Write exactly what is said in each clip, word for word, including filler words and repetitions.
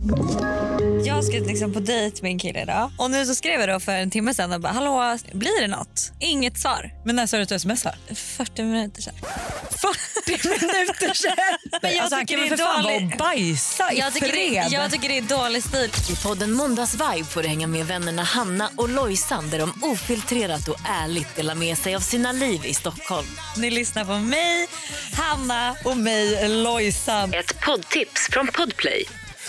Jag ska liksom på dejt med en kille idag. Och nu så skrev jag då för en timme sedan och bara, hallå, blir det något? Inget svar. Men när sa du att du smsar? fyrtio minuter sedan. fyrtio minuter sedan? Men jag alltså, han tycker kan det väl är för fan vara dålig- och bajsa i Jag tycker, fred. det, jag tycker det är dålig stil. I podden Måndagsvibe får du hänga med vännerna Hanna och Lojsan där de ofiltrerat och ärligt delar med sig av sina liv i Stockholm. Ni lyssnar på mig, Hanna och mig, Lojsan. Ett poddtips från Podplay.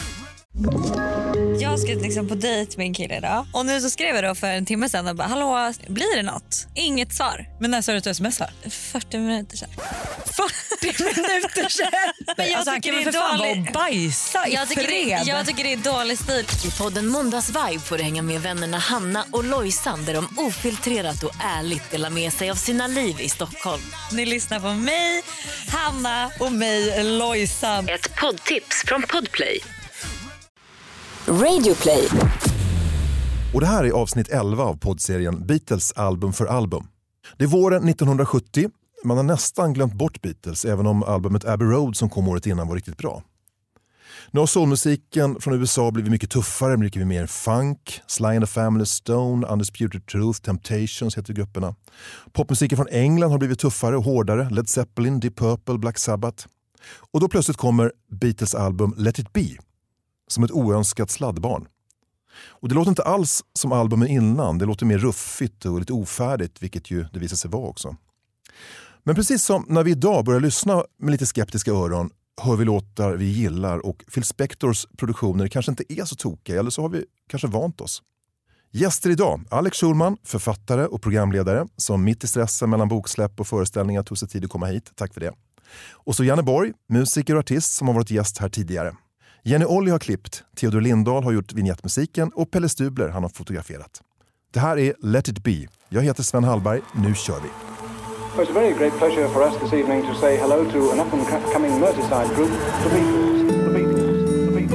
Jag ska liksom på dejt med en kille idag. Och nu så skrev jag då för en timme sedan och bara, hallå, blir det något? Inget svar. Men när sa du att du smsar? fyrtio minuter sedan. fyrtio minuter sedan? Men jag alltså, han tycker kan det väl är för fan vara dålig- och bajsa i Jag tycker, fred. det, jag tycker det är dålig stil. I podden Måndagsvibe får du hänga med vännerna Hanna och Lojsan där de ofiltrerat och ärligt delar med sig av sina liv i Stockholm. Ni lyssnar på mig, Hanna och mig, Lojsan. Ett poddtips från Podplay. Radioplay. Och det här är avsnitt elva av poddserien Beatles album för album. Det är våren nittonhundrasjuttio. Man har nästan glömt bort Beatles, även om albumet Abbey Road som kom året innan var riktigt bra. Nu har soulmusiken från U S A blivit mycket tuffare, mycket mer funk. Sly and the Family Stone, Undisputed Truth, Temptations heter grupperna. Popmusiken från England har blivit tuffare och hårdare. Led Zeppelin, Deep Purple, Black Sabbath. Och då plötsligt kommer Beatles album Let It Be som ett oönskat sladdbarn. Och det låter inte alls som albumen innan. Det låter mer ruffigt och lite ofärdigt, vilket ju det visar sig vara också. Men precis som när vi idag börjar lyssna med lite skeptiska öron hör vi låtar vi gillar och Phil Spectors produktioner kanske inte är så tokiga, eller så har vi kanske vant oss. Gäster idag, Alex Schulman, författare och programledare som mitt i stressen mellan boksläpp och föreställningar tog sig tid att komma hit. Tack för det. Och så Janne Borg, musiker och artist som har varit gäst här tidigare. Jenny Olli har klippt, Theodor Lindahl har gjort vignettmusiken och Pelle Stubler han har fotograferat. Det här är Let It Be. Jag heter Sven Hallberg, nu kör vi. Well, it's a very great pleasure for us this evening to say hello to an up-and-coming Merseyside group, the Beatles. The Beatles. The Beatles.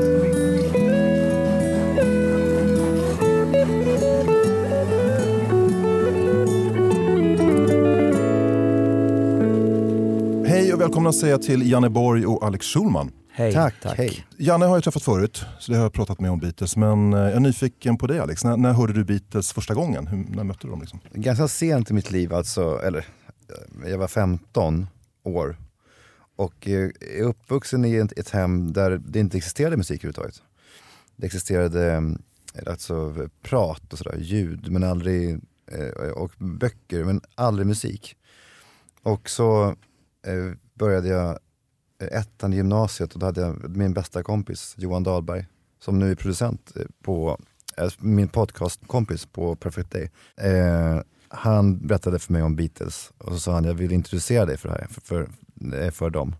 The Beatles. Hej och välkomna säga till Janne Borg och Alex Schulman. Hej. Tack, Tack. hej. Janne har jag träffat förut, så det har jag pratat med om Beatles. Men jag är nyfiken på dig, Alex. När, när hörde du Beatles första gången? Hur, när mötte du dem? Liksom? Ganska sent i mitt liv, alltså, eller jag var femton år. Och är uppvuxen i ett, ett hem där det inte existerade musik överhuvudtaget. Det existerade alltså prat och sådär, ljud, men aldrig, och böcker, men aldrig musik. Och så eh, började jag ettan i gymnasiet och då hade jag min bästa kompis Johan Dahlberg som nu är producent på äh, min podcastkompis på Perfect Day. Eh, han berättade för mig om Beatles och så sa han jag vill introducera dig för det här för, för, för dem.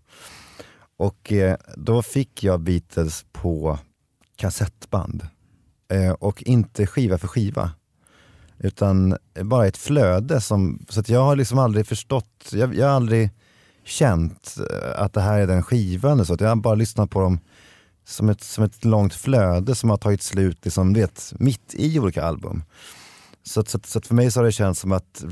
Och eh, då fick jag Beatles på kassettband eh, och inte skiva för skiva. Utan bara ett flöde som, så att jag har liksom aldrig förstått, jag, jag har aldrig känt att det här är den skivan, så att jag har bara lyssnat på dem som ett, som ett långt flöde som har tagit slut liksom, vet, mitt i olika album. Så, så, så att för mig så har det känts som att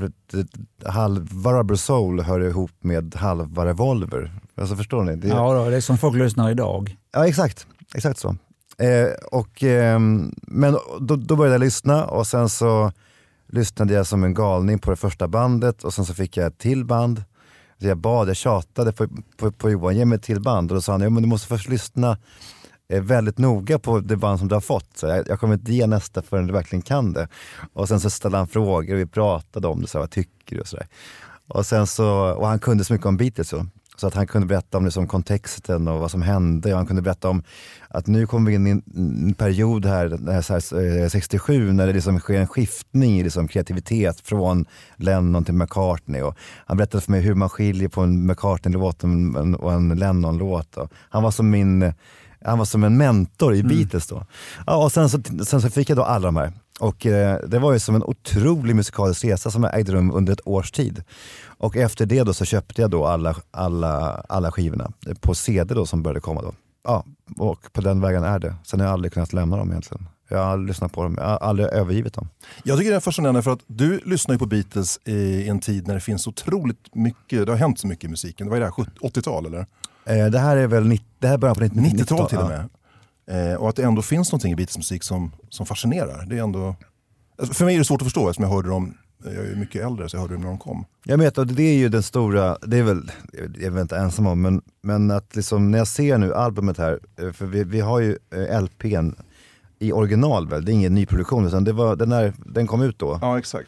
halva Rubber Soul hör ihop med halva Revolver. Alltså förstår ni? Det, ja då, det är som folk lyssnar idag. Ja, exakt. Exakt så. Eh, och, eh, men då, då började jag lyssna och sen så lyssnade jag som en galning på det första bandet och sen så fick jag ett till band. Så jag bad, jag tjatade på, på, på Johan, ge mig ett till band. Och då sa han, ja, men du måste först lyssna eh, väldigt noga på det band som du har fått. Så jag, jag kommer inte ge nästa förrän du verkligen kan det. Och sen så ställde han frågor och vi pratade om det, så vad tycker du och sådär. Och sen så, och han kunde så mycket om Beatles så. Så att han kunde berätta om liksom kontexten och vad som hände. Och han kunde berätta om att nu kommer vi in i en period här, så här sextiosju, när det liksom sker en skiftning i liksom kreativitet från Lennon till McCartney. Och han berättade för mig hur man skiljer på en McCartney-låt och en Lennon-låt. Och han var som min, han var som en mentor i Beatles då. Ja, och sen så, sen så fick jag då alla de här. Och eh, det var ju som en otrolig musikalisk resa som ägde rum under ett års tid. Och efter det då så köpte jag då alla, alla, alla skivorna på C D då som började komma då. Ja, och på den vägen är det. Sen har jag aldrig kunnat lämna dem egentligen. Jag har aldrig lyssnat på dem, jag har aldrig övergivit dem. Jag tycker det är fascinerande för att du lyssnar ju på Beatles i en tid när det finns otroligt mycket, det har hänt så mycket i musiken. Det var ju det här åttiotal eller? Eh, det här är väl, det här början på nittiotalet nittiotal till och med. Eh, och att det ändå finns någonting i Beatles musik som, som fascinerar. Det är ändå, alltså för mig är det svårt att förstå eftersom jag hörde dem, jag är mycket äldre så jag hörde dem när de kom. Jag vet, och det är ju den stora, det är väl, jag är väl inte ensam om, men, men att liksom när jag ser nu albumet här, för vi, vi har ju L P:n i original väl, det är ingen ny produktion utan det var, den, här, den kom ut då. Ja, exakt.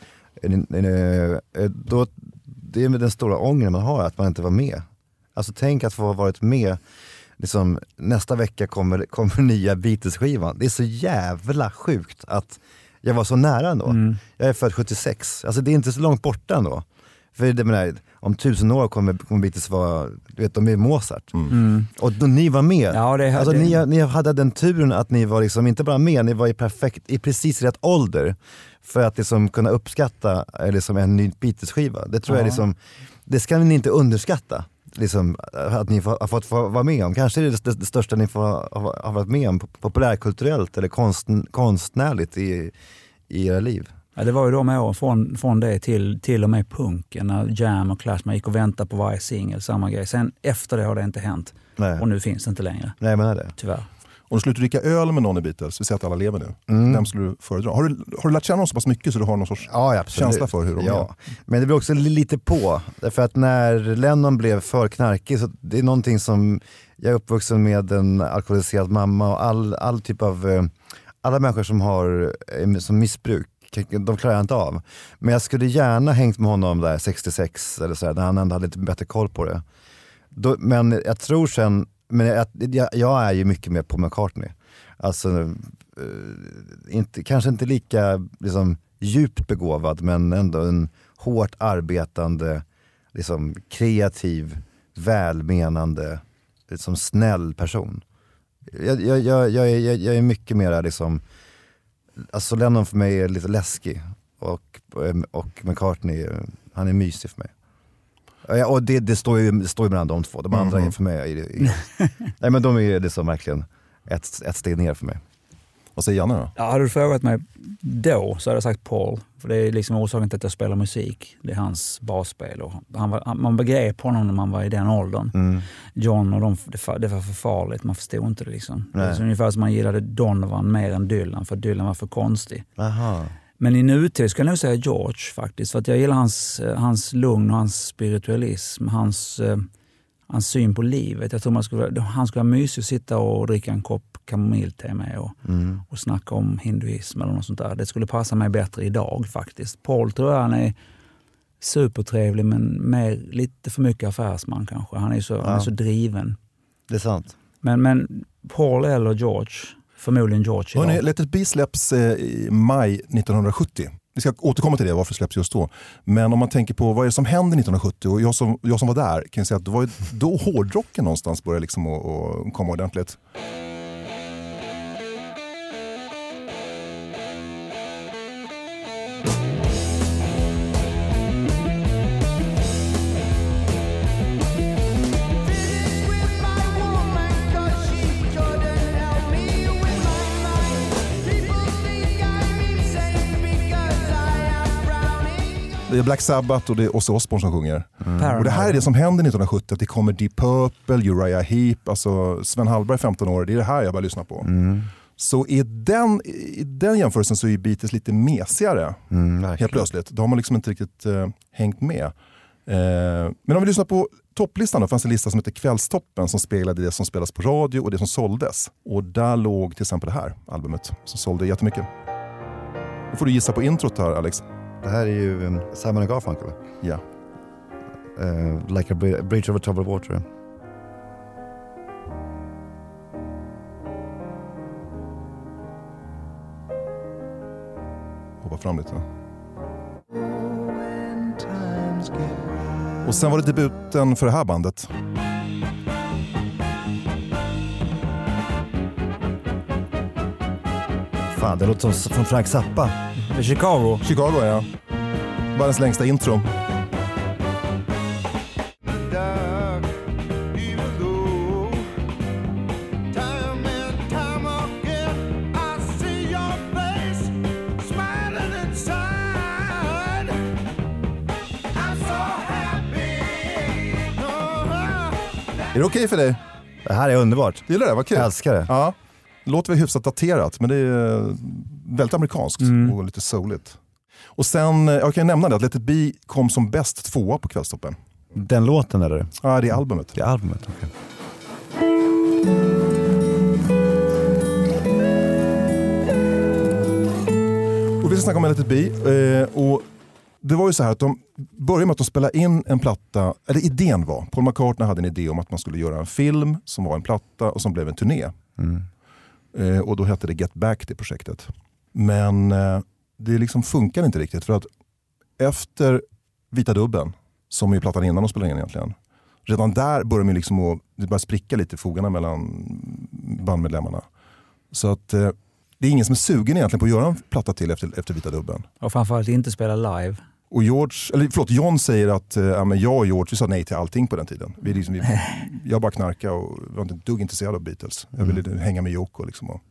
Då, det är med den stora ångern man har att man inte var med. Alltså tänk att få ha varit med, liksom, nästa vecka kommer, kommer nya Beatles-skivan. Det är så jävla sjukt att jag var så nära ändå. Mm. Jag är född sjuttiosex, alltså det är inte så långt borta ändå. För det menar, om tusen år kommer, kommer Beatles vara, du vet, de är Mozart. Mm. Mm. Och då, ni var med. Ja, det, alltså, det... Ni, ni hade den turen att ni var liksom inte bara med, ni var i perfekt, i precis rätt ålder för att liksom kunna uppskatta liksom en ny Beatles-skiva. Det tror ja. jag liksom, det ska ni inte underskatta. Liksom, att ni har fått vara med om. Kanske är det det, det största ni får ha, ha varit med om populärkulturellt eller konst, konstnärligt i, i era liv. Ja, det var ju de åren från, från det till, till och med punken, när Jam och Clash, man gick och väntade på varje singel, samma grej. Sen efter det har det inte hänt. Nej. Och nu finns det inte längre. Nej, men är det. Tyvärr. Om du slutar dricka öl med någon i Beatles, vi säger att alla lever nu, mm. vem skulle du föredra? Har du, har du lärt känna dem så pass mycket så du har någon sorts ja, känsla för hur de ja. är? Men det blir också lite på, därför att när Lennon blev för knarkig, så det är någonting som, jag är uppvuxen med en alkoholiserad mamma och all, all typ av, alla människor som har som missbruk, de klarar jag inte av. Men jag skulle gärna hängt med honom där sextiosex eller så här, när han ändå hade lite bättre koll på det. Då, men jag tror sen, men jag, jag, jag är ju mycket mer på McCartney. Alltså, uh, inte, kanske inte lika liksom, djupt begåvad, men ändå en hårt arbetande, liksom, kreativ, välmenande, liksom, snäll person. Jag, jag, jag, jag, jag, jag är mycket mer liksom, alltså Lennon för mig är lite läskig och, och McCartney, han är mysig för mig. Ja, och det, det står ju det står ju mellan de två. De andra mm. är för mig är, är, nej, men de är liksom verkligen ett, ett steg ner för mig. Vad säger Janne då? Ja, hade du frågat mig då så hade jag sagt Paul. För det är liksom orsaken till att jag spelar musik. Det är hans basspel. Och han var, man begrep honom när man var i den åldern. Mm. John och de, det, det var för farligt. Man förstod inte det liksom. Det är ungefär som man gillade Donovan mer än Dylan. För Dylan var för konstig. Aha. Men i nutid skulle jag nog säga George faktiskt. För att jag gillar hans, hans lugn och hans spiritualism. Hans, hans syn på livet. Jag tror man skulle, han skulle vara mysig att sitta och dricka en kopp kamomillte med och, mm. och snacka om hinduism eller något sånt där. Det skulle passa mig bättre idag faktiskt. Paul tror jag han är supertrevlig men mer, lite för mycket affärsman kanske. Han är så, ja. han är så driven. Det är sant. Men, men Paul eller George, förmodligen George idag. Hörrni, Let It Be släpps i maj nittonhundrasjuttio. Vi ska återkomma till det, varför släpps just då. Men om man tänker på vad är det som hände nittonhundrasjuttio, och jag som, jag som var där kan säga att det var då hårdrocken någonstans började liksom att, att komma ordentligt. Det är Black Sabbath och det är Ozzy Osbourne som sjunger. Mm. Och det här är det som händer nittonhundrasjuttio, att det kommer Deep Purple, Uriah Heep, alltså Sven Hallberg femton år, det är det här jag bara lyssnar på. Mm. Så i den, i den jämförelsen så är Beatles lite mesigare, mm, helt plötsligt. Då har man liksom inte riktigt uh, hängt med. Uh, men om vi lyssnar på topplistan då, fanns en lista som heter Kvällstoppen som speglade det som spelas på radio och det som såldes. Och där låg till exempel det här albumet som sålde jättemycket. Då får du gissa på introt här, Alex. Det här är ju um, Simon and Garfunkel. Ja. Uh, like a bri- bridge over troubled water. Hoppa fram lite. Och sen var det debuten för det här bandet. Fan, det låter som från Frank Zappa. Chicago. Chicago, ja. Världens längsta intro. Är det okej för dig? Det här är underbart. Gillar det? Vad kul. Jag älskar det. Ja. låter väl hyfsat daterat, men det är väldigt amerikanskt Mm. och lite souligt. Och sen, jag kan nämna det, att Let It Be kom som bäst tvåa på Kvällstoppen. Den låten eller? Ja, det är albumet. Det är albumet, okej. Okay. Och vi ska snacka om Let It Be. Eh, och det var ju så här att de började med att de spelade in en platta, eller idén var, Paul McCartney hade en idé om att man skulle göra en film som var en platta och som blev en turné. Mm. Eh, och då hette det Get Back, det projektet. Men eh, det liksom funkar inte riktigt, för att efter Vita Dubben, som är plattan innan de spelade in egentligen, redan där börjar man liksom att, det börjar spricka lite i fogarna mellan bandmedlemmarna. Så att eh, det är ingen som är sugen egentligen på att göra en platta till efter, efter Vita Dubben. Och framförallt inte spela live. Och George, eller förlåt, John säger att eh, ja, men jag och George vi sa nej till allting på den tiden. Vi, liksom, vi, jag bara knarkade och var inte ett dugg intresserad av Beatles. Jag ville mm. hänga med Yoko liksom. Och.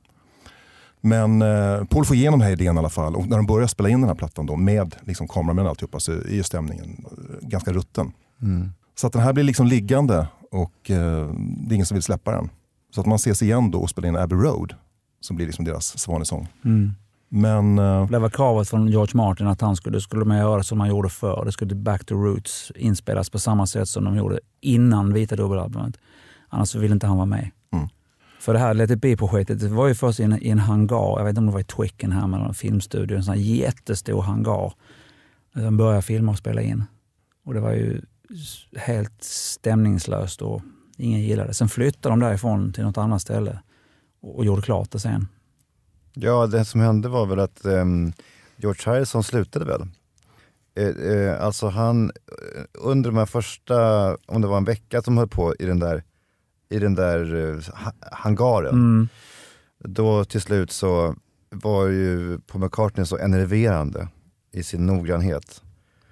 Men eh, Paul får igenom den här idén i alla fall. Och när de börjar spela in den här plattan då, med liksom, kameramän och alltihopa, så är ju stämningen ganska rutten. Mm. Så att den här blir liksom liggande och eh, det är ingen som vill släppa den. Så att man ses igen då och spelar in Abbey Road, som blir liksom deras svanesång. Mm. Men, uh, det var kravet från George Martin att han skulle, skulle man göra som man gjorde förr. Det skulle Back to Roots inspelas på samma sätt som de gjorde innan Vita dubbelalbumet. Annars så ville inte han vara med. Mm. För det här Let It Be-projektet, det var ju först i en, i en hangar. Jag vet inte om det var i Twickenham eller en filmstudio. En sån här jättestor hangar. De började filma och spela in. Och det var ju helt stämningslöst och ingen gillade det. Sen flyttade de därifrån till något annat ställe och, och gjorde klart det sen. Ja, det som hände var väl att um, George Harrison slutade väl. Eh, eh, alltså han, under de här första, om det var en vecka som höll på i den där, i den där uh, hangaren, mm. då till slut så var ju Paul McCartney så enerverande i sin noggrannhet.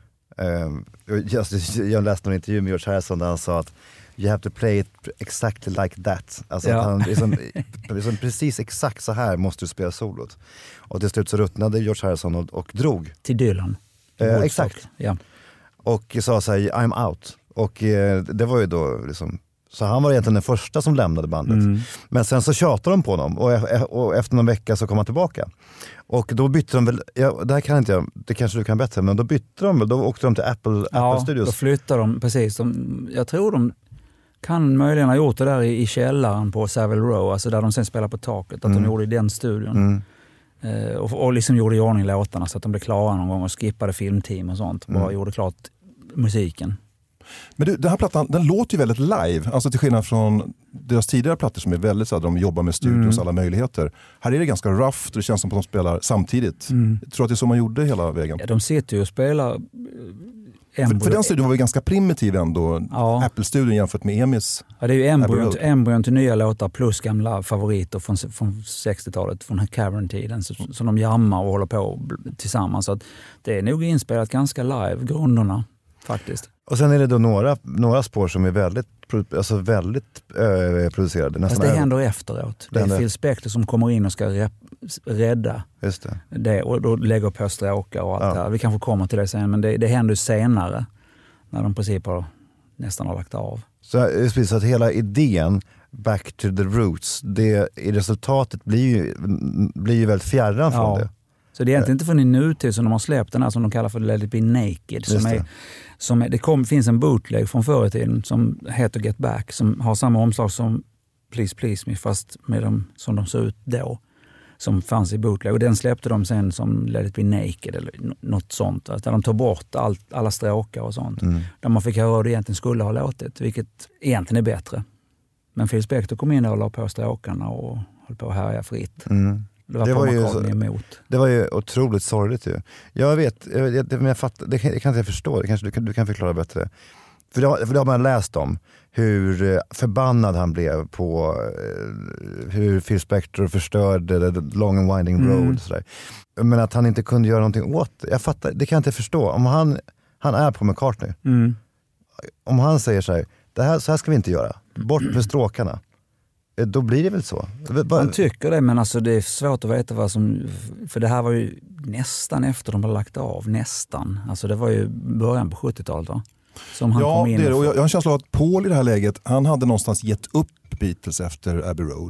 Um, jag, jag läste en intervju med George Harrison där han sa att you have to play it exactly like that. Alltså ja. att han, liksom, liksom, precis exakt så här måste du spela solot. Och till slut så ruttnade George Harrison och, och drog. Till Dylan. Eh, exakt. Ja. Och sa så här, I'm out. Och eh, det var ju då liksom, så han var egentligen den första som lämnade bandet. Mm. Men sen så tjatade de på honom och, och efter någon vecka så kom han tillbaka. Och då bytte de väl, ja, det här kan inte jag, det kanske du kan bättre, men då bytte de väl, då åkte de till Apple, ja, Apple Studios. Då flyttade de, precis. De, jag tror de kan möjligen ha gjort det där i, i källaren på Savile Row, alltså där de sen spelar på taket, att mm. de gjorde i den studion. Mm. Eh, och, och liksom gjorde i ordning låtarna så att de blev klara någon gång och skippade filmteam och sånt. Bara mm. gjorde klart musiken. Men du, den här plattan, den låter ju väldigt live, alltså till skillnad från deras tidigare plattor som är väldigt så att de jobbar med studios mm. alla möjligheter. Här är det ganska rough, det känns som att de spelar samtidigt. Mm. Jag tror att det är så man gjorde hela vägen. Ja, de sitter ju och spelar För, för den studion var ju ganska primitiv ändå, ja. Apple-studion jämfört med Emis. Ja, det är ju embryon, embryon till nya låtar plus gamla favoriter från, från sextiotalet, från Cavern-tiden, som så de jammar och håller på tillsammans. Så att det är nog inspelat ganska live, grunderna faktiskt. Och sen är det då några, några spår som är väldigt, alltså väldigt äh, producerade. Fast det är, händer efteråt. Det, det är Phil Spector som kommer in och ska rep, rädda Just det. det. Och då lägger på stråkar och allt ja. det här. Vi kanske kommer till det sen, men det, det händer senare. När de precis har, nästan har lagt av. Så, så att hela idén, back to the roots, det, i resultatet blir ju, blir ju väldigt fjärran från ja. det. Så det är egentligen inte för nu till som de har släppt den här som de kallar för Let It Be Naked. Som är, som är, det kom, finns en bootleg från förr i tiden som heter Get Back, som har samma omslag som Please Please Me, fast med dem som de såg ut då. Som fanns i bootleg. Och den släppte de sen som Let It Be Naked eller något sånt. Där de tog bort allt, alla stråkar och sånt. Mm. Där man fick höra hur det egentligen skulle ha låtit. Vilket egentligen är bättre. Men Phil Spector kom in och la på stråkarna och höll på att härja fritt. Mm. Det var, det, var ju så, emot. det var ju otroligt sorgligt ju. Jag vet, jag, jag, men jag fattar, det kan, det kan inte jag förstå. Det kanske du kan, du kan förklara bättre. För det, för det har man läst om. Hur förbannad han blev på hur Phil Spector förstörde The Long and Winding Road. Mm. Och sådär. Men att han inte kunde göra någonting åt det. Jag fattar, det kan jag inte förstå. Om han, han är på McCartney. Mm. Om han säger så här, det här, så här ska vi inte göra. Bort med stråkarna. Då blir det väl så. Man tycker det, men alltså det är svårt att veta vad som... För det här var ju nästan efter de hade lagt av. Nästan. Alltså det var ju början på sjuttiotalet va? Som han ja, kom in det är det. Och jag, jag har en känsla av att Paul i det här läget, han hade någonstans gett upp Beatles efter Abbey Road.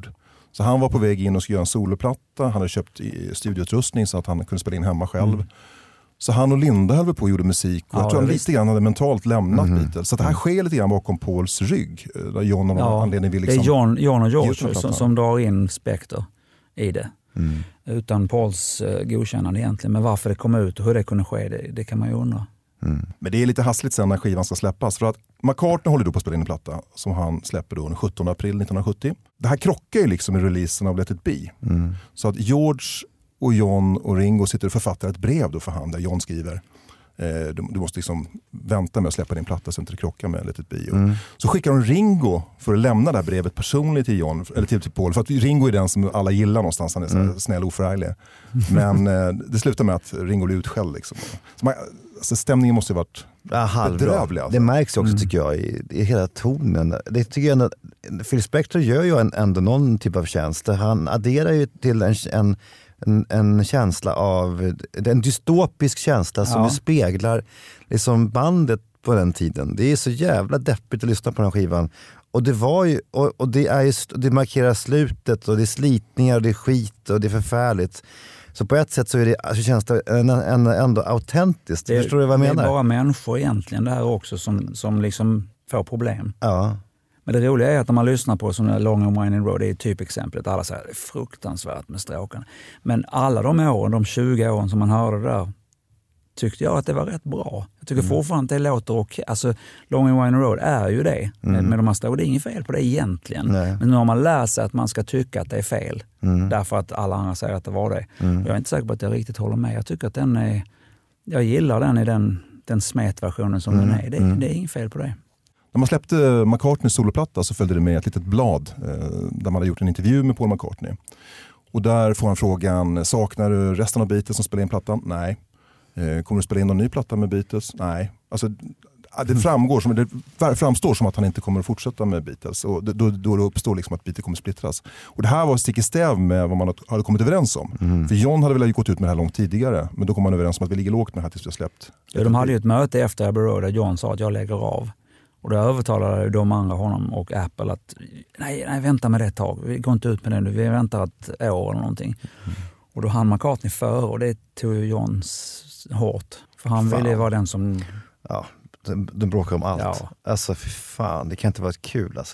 Så han var på väg in och skulle göra en soloplatta. Han hade köpt i studioutrustning så att han kunde spela in hemma själv. Mm. Så han och Linda höll på och gjorde musik. Och ja, jag tror han lite grann hade mentalt lämnat mm. Beatles. Så det här sker lite grann bakom Pauls rygg. Där John, ja, anledning vill liksom det är John, John och George som, som drar in Spector i det. Mm. Utan Pauls uh, godkännande egentligen. Men varför det kom ut och hur det kunde ske, det, det kan man ju undra. Mm. Men det är lite hassligt sen när skivan ska släppas. För att McCartney håller då på att spela in en platta som han släpper då den sjuttonde april nittonhundrasjuttio. Det här krockar ju liksom med releasen av Let It Be. Mm. Så att George och John och Ringo sitter och författar ett brev då för han där John skriver eh, du, du måste liksom vänta med att släppa din platta så inte det krockar med Let It Be. Mm. Så skickar de Ringo för att lämna det här brevet personligt till John eller till, till Paul, för att Ringo är den som alla gillar någonstans, han är så mm. snäll och oförarglig. Men eh, det slutar med att Ringo blir utskälld liksom. Så man, alltså stämningen måste ju varit ja, bedrövlig. Alltså. Det märks också mm. tycker jag i, i hela tonen. Det tycker jag ändå, Phil Spector gör ju en, ändå någon typ av tjänst. Han adderar ju till en, en, en, en känsla av, en dystopisk känsla som ja. speglar liksom bandet på den tiden. Det är så jävla deppigt att lyssna på den här skivan. Och det var ju, och, och det är just, det markerar slutet och det är slitningar och det är skit och det är förfärligt. Så på ett sätt så är det, alltså känns det ändå autentiskt. Det, Förstår du vad jag menar? Det är bara människor egentligen det här också som, som liksom får problem. Ja. Men det roliga är att när man lyssnar på sån här Long and Winding Road, det är typexemplet. Alla säger det är fruktansvärt med stråkarna. Men alla de åren, de tjugo åren som man hörde där, tyckte jag att det var rätt bra. Jag tycker mm. fortfarande att det låter okej. Alltså, Long and Winding Road är ju det. Mm. Men de här stråkarna, det är inget fel på det egentligen. Nej. Men nu har man lärt sig att man ska tycka att det är fel. Mm. Därför att alla andra säger att det var det. Mm. Jag är inte säker på att jag riktigt håller med. Jag tycker att den är... Jag gillar den i den, den smetversionen som mm. den är. Det, mm. det är inget fel på det. När man släppte McCartneys soloplatta så följde det med ett litet blad eh, där man hade gjort en intervju med Paul McCartney. Och där får han frågan, saknar du resten av Beatles som spelar in plattan? Nej. Eh, kommer du spela in någon ny platta med Beatles? Nej. Alltså, det, framgår som, det framstår som att han inte kommer att fortsätta med Beatles. Och då, då, då uppstår liksom att Beatles kommer att splittras. Och det här var stick i stäv med vad man hade kommit överens om. Mm. För John hade väl gått ut med det här långt tidigare. Men då kom man överens om att vi ligger lågt med det här tills vi har släppt. Ja, de hade ju ett möte efter Abbey Road där John sa att jag lägger av. Och då övertalade de andra, honom och Apple, att nej, nej vänta med det ett tag. Vi går inte ut med det nu. Vi väntar ett år eller någonting. Mm. Och då hann McCartney före och det tog ju Johns hårt. För han fan. ville vara den som... Ja, de, de bråkar om allt. Ja. Alltså fy fan, det kan inte vara kul alltså.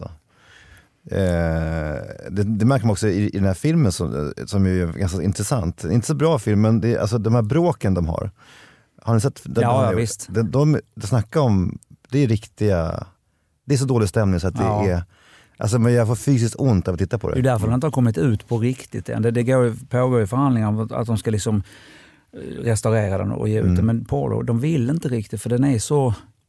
Eh, det, det märker man också i, i den här filmen som, som är ganska intressant. Inte så bra film, men det är, alltså, de här bråken de har. Har ni sett? De, ja, de, ja visst. De, de, de snackar om... Det är riktiga... Det är så dålig stämning så att ja. det är... Alltså men jag får fysiskt ont av att titta på det. Det är därför det inte har kommit ut på riktigt än. Det, det går, pågår ju förhandlingar om att de ska liksom restaurera den och ge ut mm. den. Men Paul, de vill inte riktigt för den är så...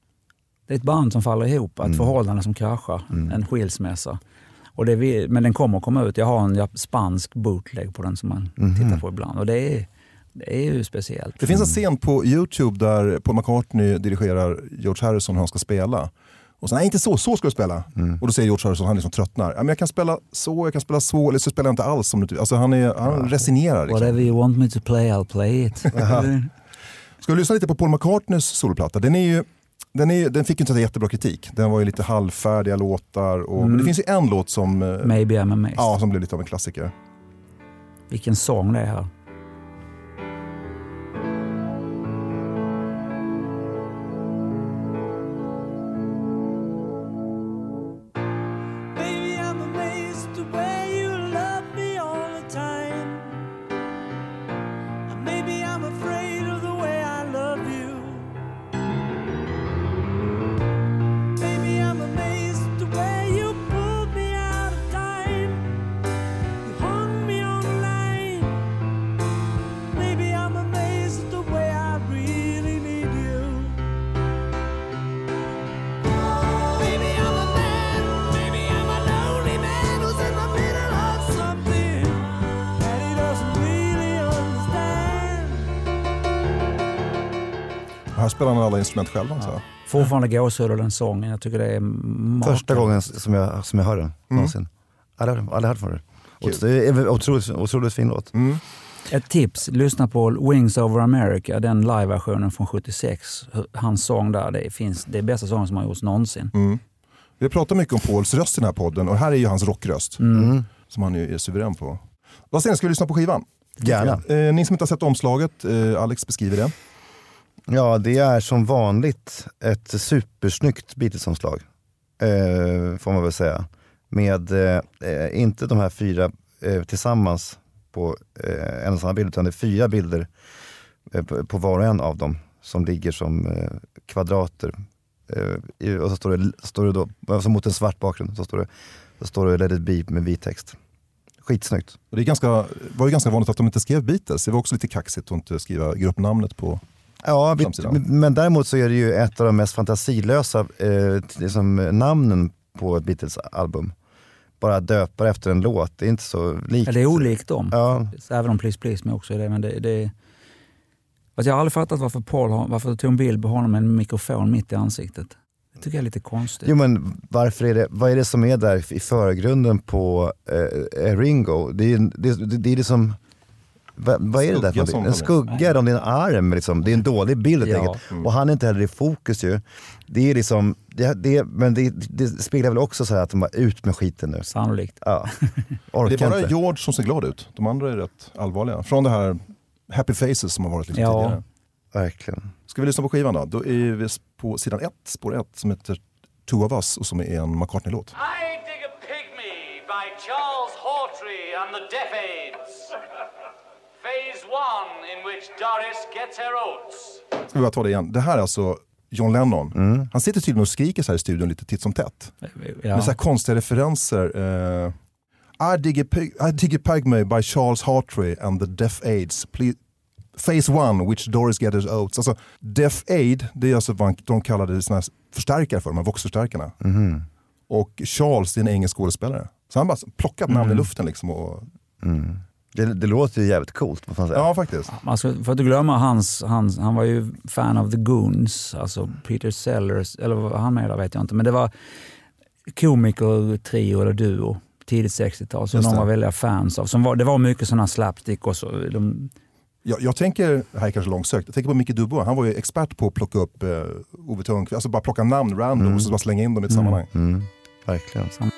Det är ett band som faller ihop. Ett mm. förhållande som kraschar. Mm. En skilsmässa. Och det vill, men den kommer att komma ut. Jag har en spansk bootleg på den som man mm. tittar på ibland. Och det är... Det är ju speciellt. Det finns en scen på YouTube där Paul McCartney dirigerar George Harrison hur han ska spela. Och så, nej inte så, så ska du spela. Mm. Och då säger George Harrison, han liksom tröttnar. Ja, men jag kan spela så, jag kan spela så, eller så spelar jag inte alls. Som du, alltså han, är, han ja. resignerar. Liksom. Whatever you want me to play, I'll play it. Ska vi lyssna lite på Paul McCartneys soloplatta? Den, är ju, den, är, den fick ju inte så jättebra kritik. Den var ju lite halvfärdiga låtar. Och, mm. Men det finns ju en låt som... Maybe I'm amazed. Ja, som blev lite av en klassiker. Vilken sång det är här. Här spelar han alla instrument själva. Så. Ja. Fortfarande gåshud av den sången. Jag tycker det är makalöst. Första gången som jag, som jag hör den mm. någonsin. Alla har hört för det. Och det är otroligt, otroligt fin låt. Mm. Ett tips, lyssna på Wings Over America, den live-versionen från sjuttiosex. Hans sång där, det, finns, det är bästa sången som har gjorts någonsin. Mm. Vi pratar mycket om Pauls röst i den här podden och här är ju hans rockröst. Mm. som han ju är suverän på. Vad säger ni, ska vi lyssna på skivan? Gärna. Eh, ni som inte har sett omslaget, eh, Alex beskriver det. Ja, det är som vanligt ett supersnyggt Beatles-omslag. Eh, får man väl säga. Med eh, inte de här fyra eh, tillsammans på eh, en och samma bild, utan det är fyra bilder eh, på, på var och en av dem som ligger som eh, kvadrater. Eh, och så står det, står det då, alltså mot en svart bakgrund, så står det, så står det Let it be med vit text. Skitsnyggt. Och det är ganska, var ju ganska vanligt att de inte skrev Beatles. Det var också lite kaxigt att inte skriva gruppnamnet på. Ja, vi, men däremot så är det ju ett av de mest fantasilösa eh, liksom, namnen på ett Beatles-album. Bara döpar efter en låt, det är inte så likt. Ja, det är olikt dem, ja. Även om Please Please Me också är det. Men det, det alltså jag har aldrig fattat varför Paul har, varför tog en bild på honom med en mikrofon mitt i ansiktet. Det tycker jag är lite konstigt. Jo, men varför är det, vad är det som är där i förgrunden på eh, Ringo? Det är, det, det, det är liksom... Va, vad är det där för en skugga om din arm liksom. Det är en dålig bild ja. mm. Och han är inte heller i fokus ju. Det är liksom det, det, men det, det speglar väl också så här att de var ut med skiten nu. Sannolikt. Ja. Det är bara inte. George som ser glad ut. De andra är rätt allvarliga. Från det här Happy Faces som har varit lite ja. tidigare. Verkligen. Ska vi lyssna på skivan då? Då är vi på sidan ett, spår ett, som heter Two of Us och som är en McCartney-låt. I Dig a Pygmy by Charles Hawtrey and the Deaf Aids. Phase one in which Doris gets her oats. Ska vi bara ta det igen. Det här är alltså John Lennon. Mm. Han sitter tydligen och skriker så här i studion lite titt som tätt. Ja. Med så här konstiga referenser. Uh, I, dig a pig- I dig a Pygmy by Charles Hawtrey and the Deaf Aids. Please. Phase one, which Doris gets her oats. Alltså, Deaf Aid, det är alltså vad de kallade såna här förstärkare för, de här voxförstärkarna. Mm. Och Charles, det är en engelsk skådespelare. Så han bara plockat namn mm. i luften liksom. Och... Mm. Det, det låter ju jävligt coolt. Vad fan säger. Ja, faktiskt. Man ska, för att du glömmer hans, hans, han var ju fan av The Goons, alltså Peter Sellers, eller vad han med där vet jag inte. Men det var komiker, trio eller duo, tidigt sextiotal, som de var väldigt fans av. Som var, det var mycket sådana slapstick och så. De, Jag, jag tänker, det här är kanske långsökt, jag tänker på Micke Dubois. Han var ju expert på att plocka upp eh, Ove Thörnqvist, alltså bara plocka namn random mm. och så bara slänga in dem i ett mm. sammanhang. Mm. Verkligen. Sam-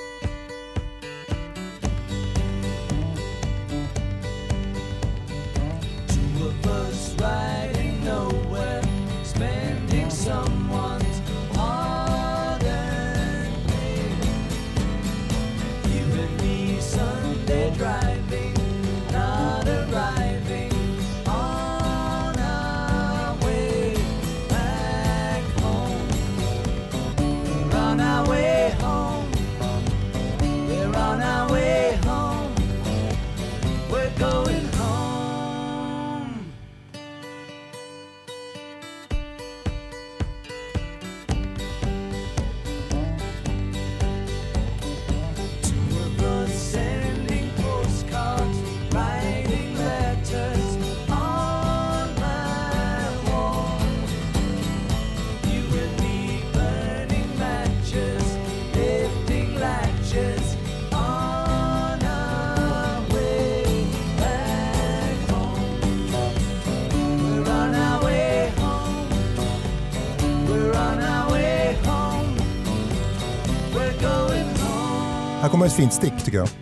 Här kommer ett fint stick tycker jag.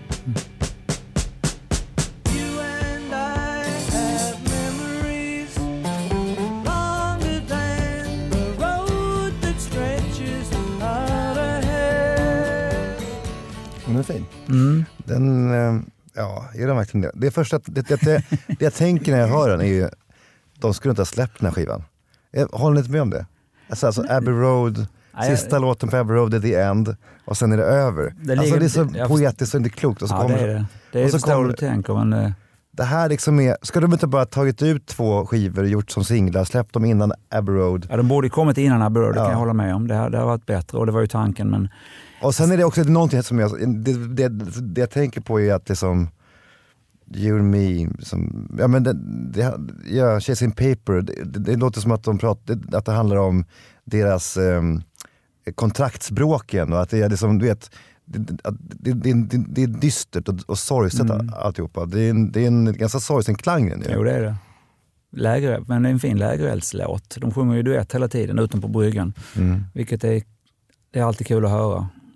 Den är fin. Mm. Den, ja, är den verkligen det? Det första, det, det, det, det jag tänker när jag hör den är ju, de skulle inte ha släppt den här skivan. Jag håller inte med om det. Alltså, alltså Abbey Road, sista jag, låten på Abbey Road är the end och sen är det över. Det, alltså, ligger, det är så det, poetiskt och inte klokt. Och så ja, kommer, det är det. Det är så kommer, du tänker, men... Det här liksom är, ska de inte bara tagit ut två skivor och gjort som singlar, släppt dem innan Abbey Road? Ja, de borde kommit innan Abbey Road, det ja. kan jag hålla med om. Det har, det har varit bättre och det var ju tanken, men... Och sen är det också någonting som jag, det, det, det jag tänker på är att det som You and Me, som, ja men det, det, ja, Chasing Paper, det, det, det låter som att de pratar, att det handlar om deras eh, kontraktsbråken och att det är liksom, du vet, det, det, det, det, det är dystert och, och sorgset mm. alltihopa. Det är, en, det är en ganska sorgsen klang. Ja. Jo, det är det. Läger, men det är en fin lägereldslåt. De sjunger ju duett hela tiden utom på bryggan, mm. vilket är, det är alltid kul att höra.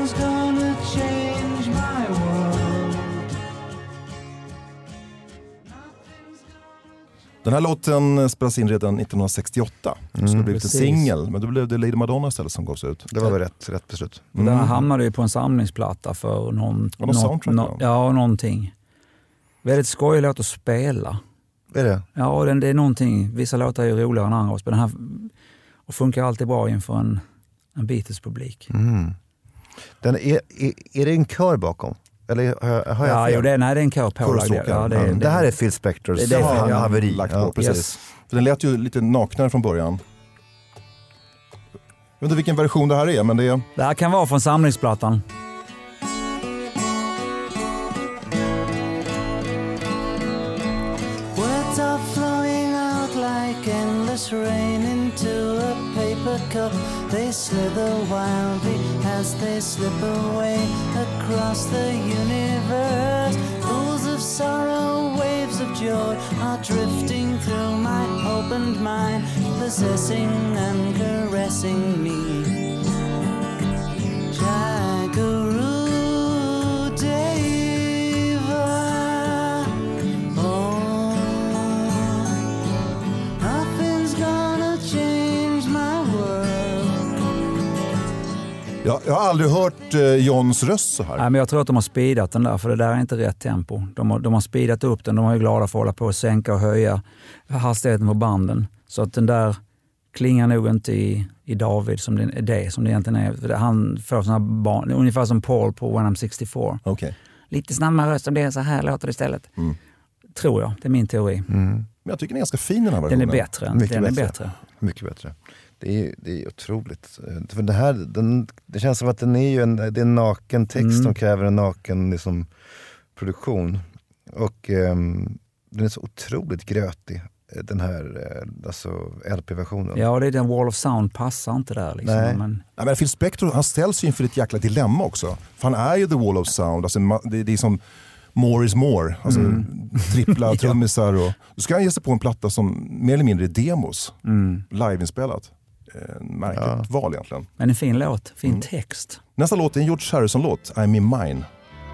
Nothing's gonna change my world. Den här låten spelas in redan nittonhundrasextioåtta. Det skulle blivit en precis. singel, men då blev det Lady Madonna istället som gavs ut. Det var väl rätt, rätt beslut. Mm. Den hamnade ju på en samlingsplatta för någon, Ja, någon soundtrack, nå, ja. ja, någonting. Väldigt skojig låt att spela. Är det? Ja, och den, det är någonting, vissa låtar är ju roligare än andra, men den här och funkar alltid bra inför en, en Beatles-publik. Mm. Den är, är, är det en kör bakom? Eller har jag, har jag Ja, fel? jo, det, nej, det är en kör på. Chorusåkare. Ja, det, Ja. det, Det här är Phil Spectors Det- det har ha- han haveri. Lagt på, Ja. precis. Yes. För den lät ju lite naknare från början. Jag vet inte vilken version det här är, men det är... det här kan vara från samlingsplattan. Words are flowing out like endless rain into a paper cup. They slither wildly as they slip away across the universe. Pools of sorrow, waves of joy are drifting through my opened mind, possessing and caressing me. Jagaru Deva. Oh, nothing's gonna change my world. Ja, jag har aldrig hört eh, Johns röst så här. Nej, men jag tror att de har speedat den där, för det där är inte rätt tempo. De har, de har speedat upp den, de är glada för att hålla på och sänka och höja hastigheten på banden. Så att den där klingar nog inte i, i David som det är det som det egentligen är. För det, han får såna barn, ungefär som Paul på When I'm sextiofyra. Okay. Lite snabbare röst, om det är så här låter det istället. Mm. Tror jag, det är min teori. Mm. Men jag tycker den är ganska fin den här Den versionen. är bättre. Mycket den bättre. är bättre. Mycket bättre. Det är, det är otroligt. För det, här, den, det känns som att den är ju en, det är en naken text Mm. som kräver en naken liksom, produktion. Och um, den är så otroligt grötig, den här eh, alltså L P-versionen. Ja, det är den Wall of Sound passar inte där. Liksom. Nej. Men, Ja, men Phil Spector, han ställs ju inför ett jäkla dilemma också. För han är ju the Wall of Sound. Alltså, ma- det, det är som more is more. Alltså, trippla trummisar. Och, då ska han ge sig på en platta som mer eller mindre är demos. mm. Liveinspelat. Eh, märkligt Ja. val egentligen. men en fin låt, fin Mm. text. Nästa låt är en George Harrison-låt, I'm in mine.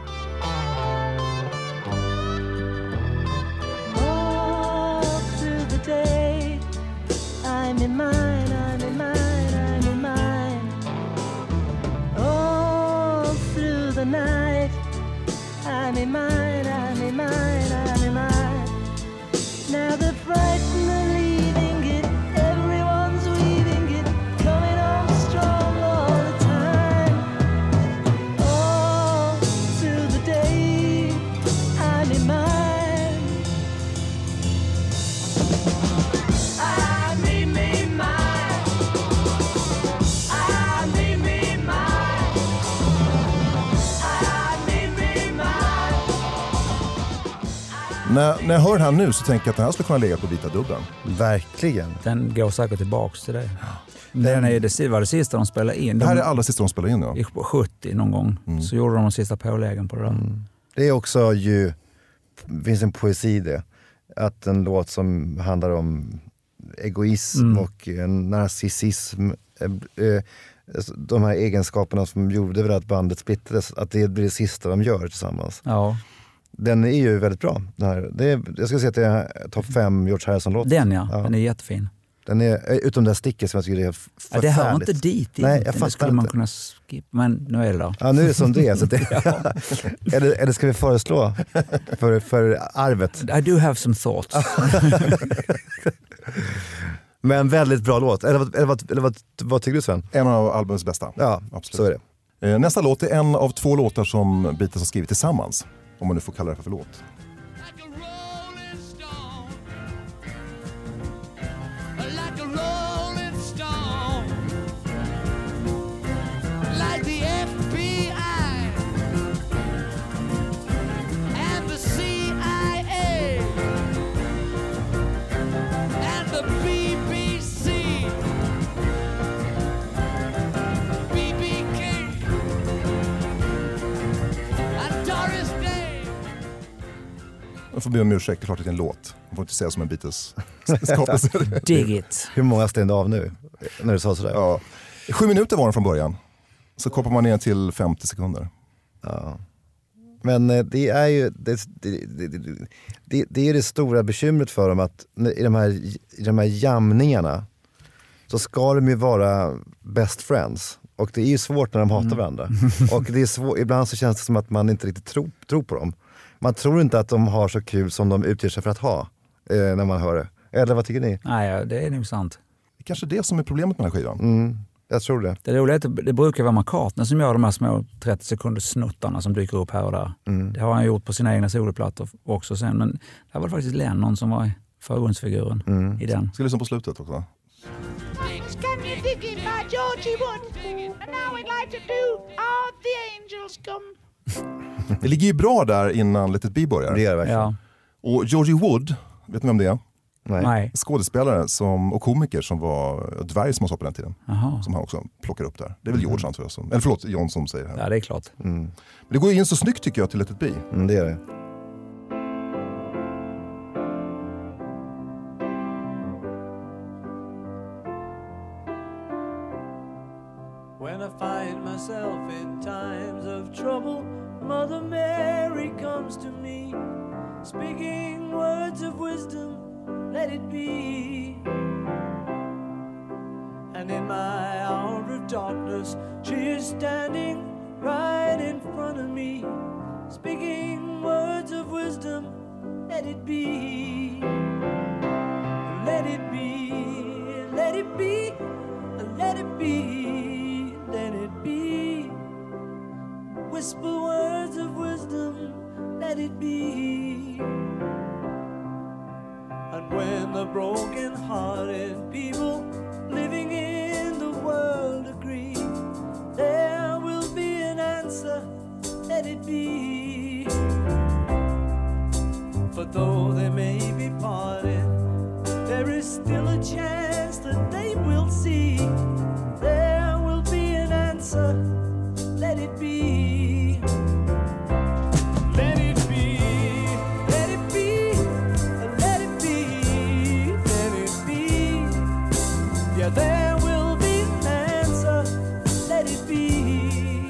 All through the day, I'm in mine, I'm in mine, I'm in mine. All through the night, I'm in mine, I'm in mine, I'm in mine. Now the frightened are leaving it, everyone's weaving it, coming on strong all the time. All through the day, I'm in mine. I need me mine. I need me mine. I need me mine. När, när jag hör den här nu så tänker jag att den här skulle kunna ligga på vita dubben. Verkligen. Den går säkert tillbaks till det. Den är det, var det sista de spelade in. Det här De, är allra sista de spelar in. Ja. i sjuttio någon gång så gjorde de de sista påläggen på det där. Mm. Det är också ju, finns en poesi i det. Att en låt som handlar om egoism Mm. och eh, narcissism, eh, eh, alltså de här egenskaperna som gjorde väl att bandet splittrades, att det blir det sista de gör tillsammans. Ja, Den är ju väldigt bra. Den här. Det är, jag ska säga att det är topp fem George Harrison-låt. den ja, Ja. den är jättefin. Den är, eh, utom det här sticket som jag tycker är f- Ja, det hör förfärligt. inte dit. Nej, jag egentligen. fattar Det skulle man inte. kunna skippa, men nu är det där. Ja, nu är det som det är. Så det, eller, eller ska vi föreslå för, för arvet? I do have some thoughts. Men väldigt bra låt. Eller, vad- eller, vad, eller vad, vad tycker du, Sven? En av albumets bästa. Ja, Absolut. så är det. Eh, Nästa låt är en av två låtar som Beatles har skrivit tillsammans. Om man nu får kalla det för, för låt. Like a rolling stone, like the F B I and the C I A and the B B C, B B King and Doris Day. Jag får be om ursäkt, det är klart att det är en låt. Man får inte säga som en Beatles-skapelse. Dig it. Hur många stängde av nu när du sa sådär? Ja. Sju minuter var den från början. Så koppar man ner till femtio sekunder. Ja. Men det är ju det, det, det, det, det är det stora bekymret för dem att i de här, i de här jamningarna så ska de ju vara best friends. Och det är ju svårt när de hatar mm. varandra. Och det är svår, ibland så känns det som att man inte riktigt tror, tror på dem. Man tror inte att de har så kul som de utger sig för att ha eh, när man hör det. Eller vad tycker ni? Nej, det är nog sant. Det är kanske det som är problemet med den här skivan. Mm. Jag tror det. Det roliga är att det brukar vara McCartney som gör de här små trettio sekunders snuttarna som dyker upp här och där. Mm. Det har han gjort på sina egna soloplattor också sen. Men det var faktiskt Lennon som var förgrundsfiguren mm. i den. Ska lyssna på slutet också. Det ligger ju bra där innan Let It Be börjar. Det är det verkligen. Ja. Och Georgie Wood, vet ni vem det är? Nej. Nej. Skådespelare som, och komiker som var dvärg som på den tiden. Aha. Som han också plockar upp där. Det är väl George mm. antar jag som, eller förlåt, John som säger det här. Ja, det är klart. Mm. Men det går in så snyggt tycker jag till Let It Be. Mm, det är det. When I find myself in times of trouble, Mother Mary comes to me, speaking words of wisdom, let it be. And in my hour of darkness, she is standing right in front of me, speaking words of wisdom, let it be. Let it be, let it be, let it be, let it be. Whisper words of wisdom, let it be. And when the broken-hearted people living in the world agree, there will be an answer, let it be. For though they may be parted, there is still a chance that they will see. There will be an answer, let it be. Let it be, let it be, let it be, let it be. Yeah, there will be an answer, let it be.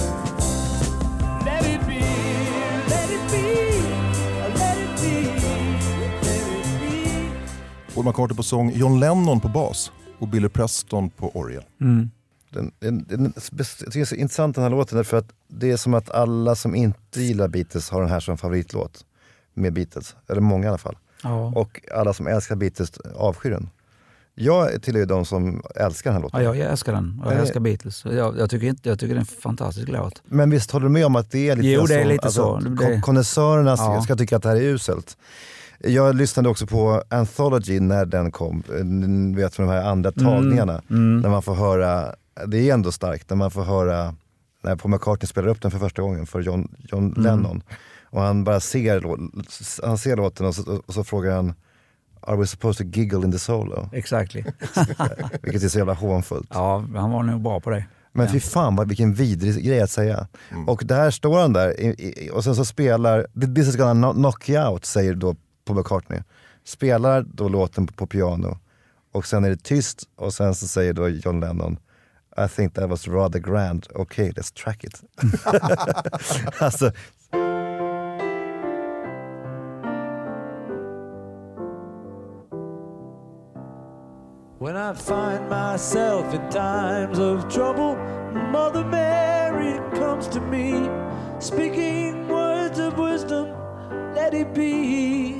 Let it be, let it be, let it be, let it be. Paul McCartney på sång, John Lennon på bas och Billy Preston på orgel. Mm. Den, den, den, jag tycker det är så intressant den här låten därför att det är som att alla som inte gillar Beatles har den här som favoritlåt med Beatles, eller många i alla fall. Ja. Och alla som älskar Beatles avskyr den. Jag tillhör ju de som älskar den här låten. Ja, jag älskar den. Jag älskar Beatles. Jag, jag, tycker inte, jag tycker det är en fantastisk låt. Men visst håller du med om att det är lite jo, det är så, lite alltså, så. Det... Konnässörerna ja. ska tycka att det här är uselt. Jag lyssnade också på Anthology när den kom, vet från de här andra tagningarna. Mm. Mm. När man får höra, det är ändå starkt, när man får höra, när Paul McCartney spelar upp den för första gången för John, John mm. Lennon. Och han bara ser, han ser låten och så, och så frågar han, are we supposed to giggle in the solo? Exactly. Vilket är så jävla hånfullt. Ja, han var nog bra på det. Men ja. fy fan, vad, vilken vidrig grej att säga. Mm. Och där står han där i, i, och sen så spelar, this is gonna knock you out, säger då Paul McCartney. Spelar då låten på, på piano. Och sen är det tyst och sen så säger då John Lennon, I think that was rather grand. Okay, let's track it. Alltså... When I find myself in times of trouble, Mother Mary comes to me, speaking words of wisdom, let it be.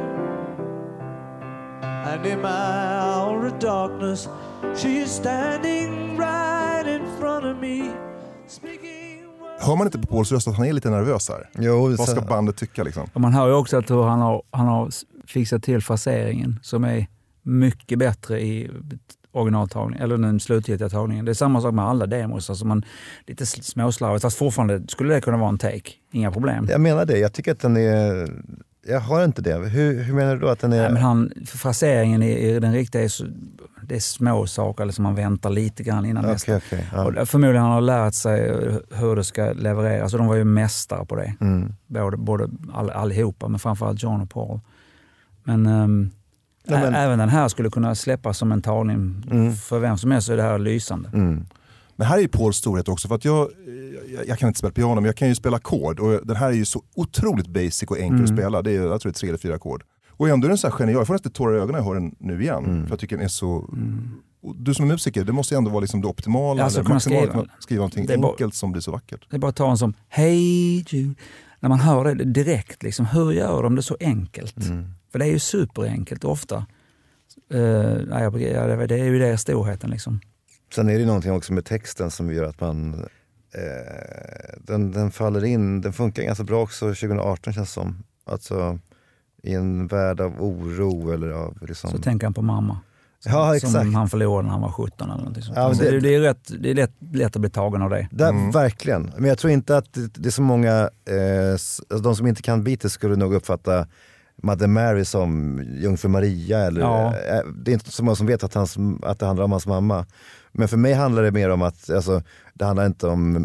And in my hour of darkness, she is standing right in front of me, speaking words. Hör man inte på Pauls röst att han är lite nervös här? Jo, vad ska bandet tycka liksom? Och man hör ju också att han har, han har fixat till fraseringen som är mycket bättre i originaltagningen, eller den slutgiltiga tagningen. Det är samma sak med alla demos, alltså man lite småslarvigt, fast fortfarande skulle det kunna vara en take, inga problem. Jag menar det, jag tycker att den är, jag har inte det. Hur, hur menar du då att den är? Nej, men han, fraseringen i, i den riktiga är så, det är små saker eller som man väntar lite grann innan okay, nästa. Okay, ja. Och förmodligen har han lärt sig hur det ska levereras, och de var ju mästare på det. Mm. Både, både all, allihopa, men framförallt John och Paul. Men um, Ja, men, även den här skulle kunna släppas som en tagning mm. för vem som helst, så är det här lysande. Mm. Men här är ju Pauls storhet också, för att jag, jag, jag kan inte spela piano, men jag kan ju spela ackord. Och den här är ju så otroligt basic och enkel mm. att spela. Det är, jag tror det är tre eller fyra ackord. Och ändå är den så här genial. Jag får nästan tårar i ögonen när jag hör den nu igen. Mm. För jag tycker den är så... Mm. Du som är musiker, det måste ju ändå vara liksom det optimala. Ja, alltså, kunna skriva. skriva någonting enkelt bara, som blir så vackert. Det är bara att ta en som Hey Jude. När man hör det direkt, liksom, hur gör de det så enkelt? Mm. För det är ju superenkelt ofta. Uh, ja, det är ju det storheten liksom. Sen är det ju någonting också med texten som gör att man eh, den, den faller in, den funkar ganska bra också tjugo arton känns som. Alltså i en värld av oro eller av liksom... Så tänker han på mamma. Ja, exakt. Som han förlorade när han var sjutton eller någonting sånt. Ja, alltså, det, det är, rätt, det är lätt, lätt att bli tagen av det. det mm. Verkligen. Men jag tror inte att det, det är så många, eh, de som inte kan Beatles skulle nog uppfatta Mother Mary som Jungfru Maria. Eller, ja. eh, det är inte så många som vet att, hans, att det handlar om hans mamma. Men för mig handlar det mer om att, alltså, det handlar inte om,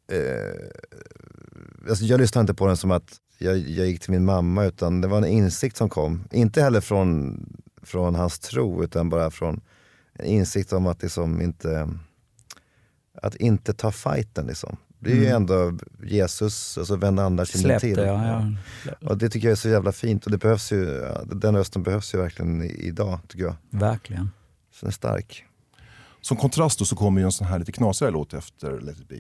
eh, alltså, jag lyssnar inte på den som att jag, jag gick till min mamma, utan det var en insikt som kom. Inte heller från från hans tro, utan bara från en insikt om att liksom inte att inte ta fighten liksom. Det är mm. ju ändå Jesus, alltså vända andra kinden till. Ja, ja. Och det tycker jag är så jävla fint, och det behövs ju, den rösten behövs ju verkligen idag, tycker jag. Verkligen. Så den är stark. Som kontrast då så kommer ju en sån här lite knasigare låt efter Let It Be.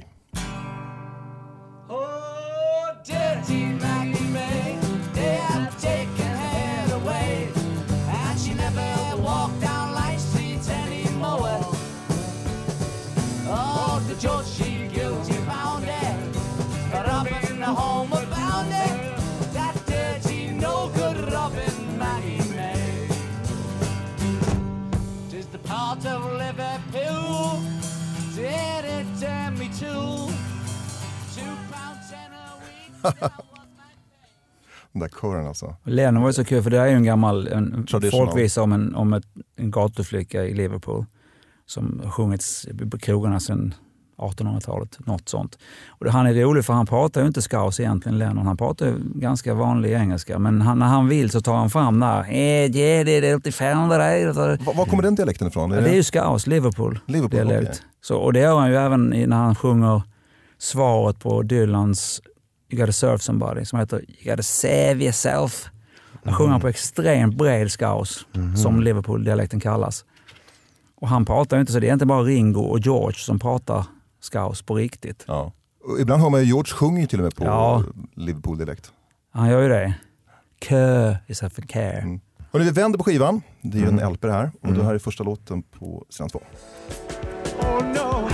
Den där kören alltså. Lennon var ju så kul, för det är ju en gammal en folkvisa om, en, om ett, en gatuflicka i Liverpool som har sjungits på krogarna sedan artonhundratalet, något sånt. Och han är rolig för han pratar ju inte scouse egentligen, Lennon. Han pratar ju ganska vanlig engelska, men han, när han vill så tar han fram där. Eh, yeah, det är lite fan där. Var kommer den dialekten ifrån? Är det? det är ju scouse, Liverpool. Liverpool okay. Så, och det gör han ju även när han sjunger svaret på Dylans You gotta serve somebody, som heter You gotta save yourself. Han mm. sjunger på extremt bred scouse, mm. som Liverpool-dialekten kallas. Och han pratar ju inte så, det är inte bara Ringo och George som pratar scouse på riktigt. Ja. Och ibland hör man ju George sjunger ju till och med på ja. Liverpool-dialekt. Han gör ju det. Kö istället för care. Mm. Och nu vi vänder på skivan, det är ju mm. en L P här. Och mm. det här är första låten på sidan två. Oh no!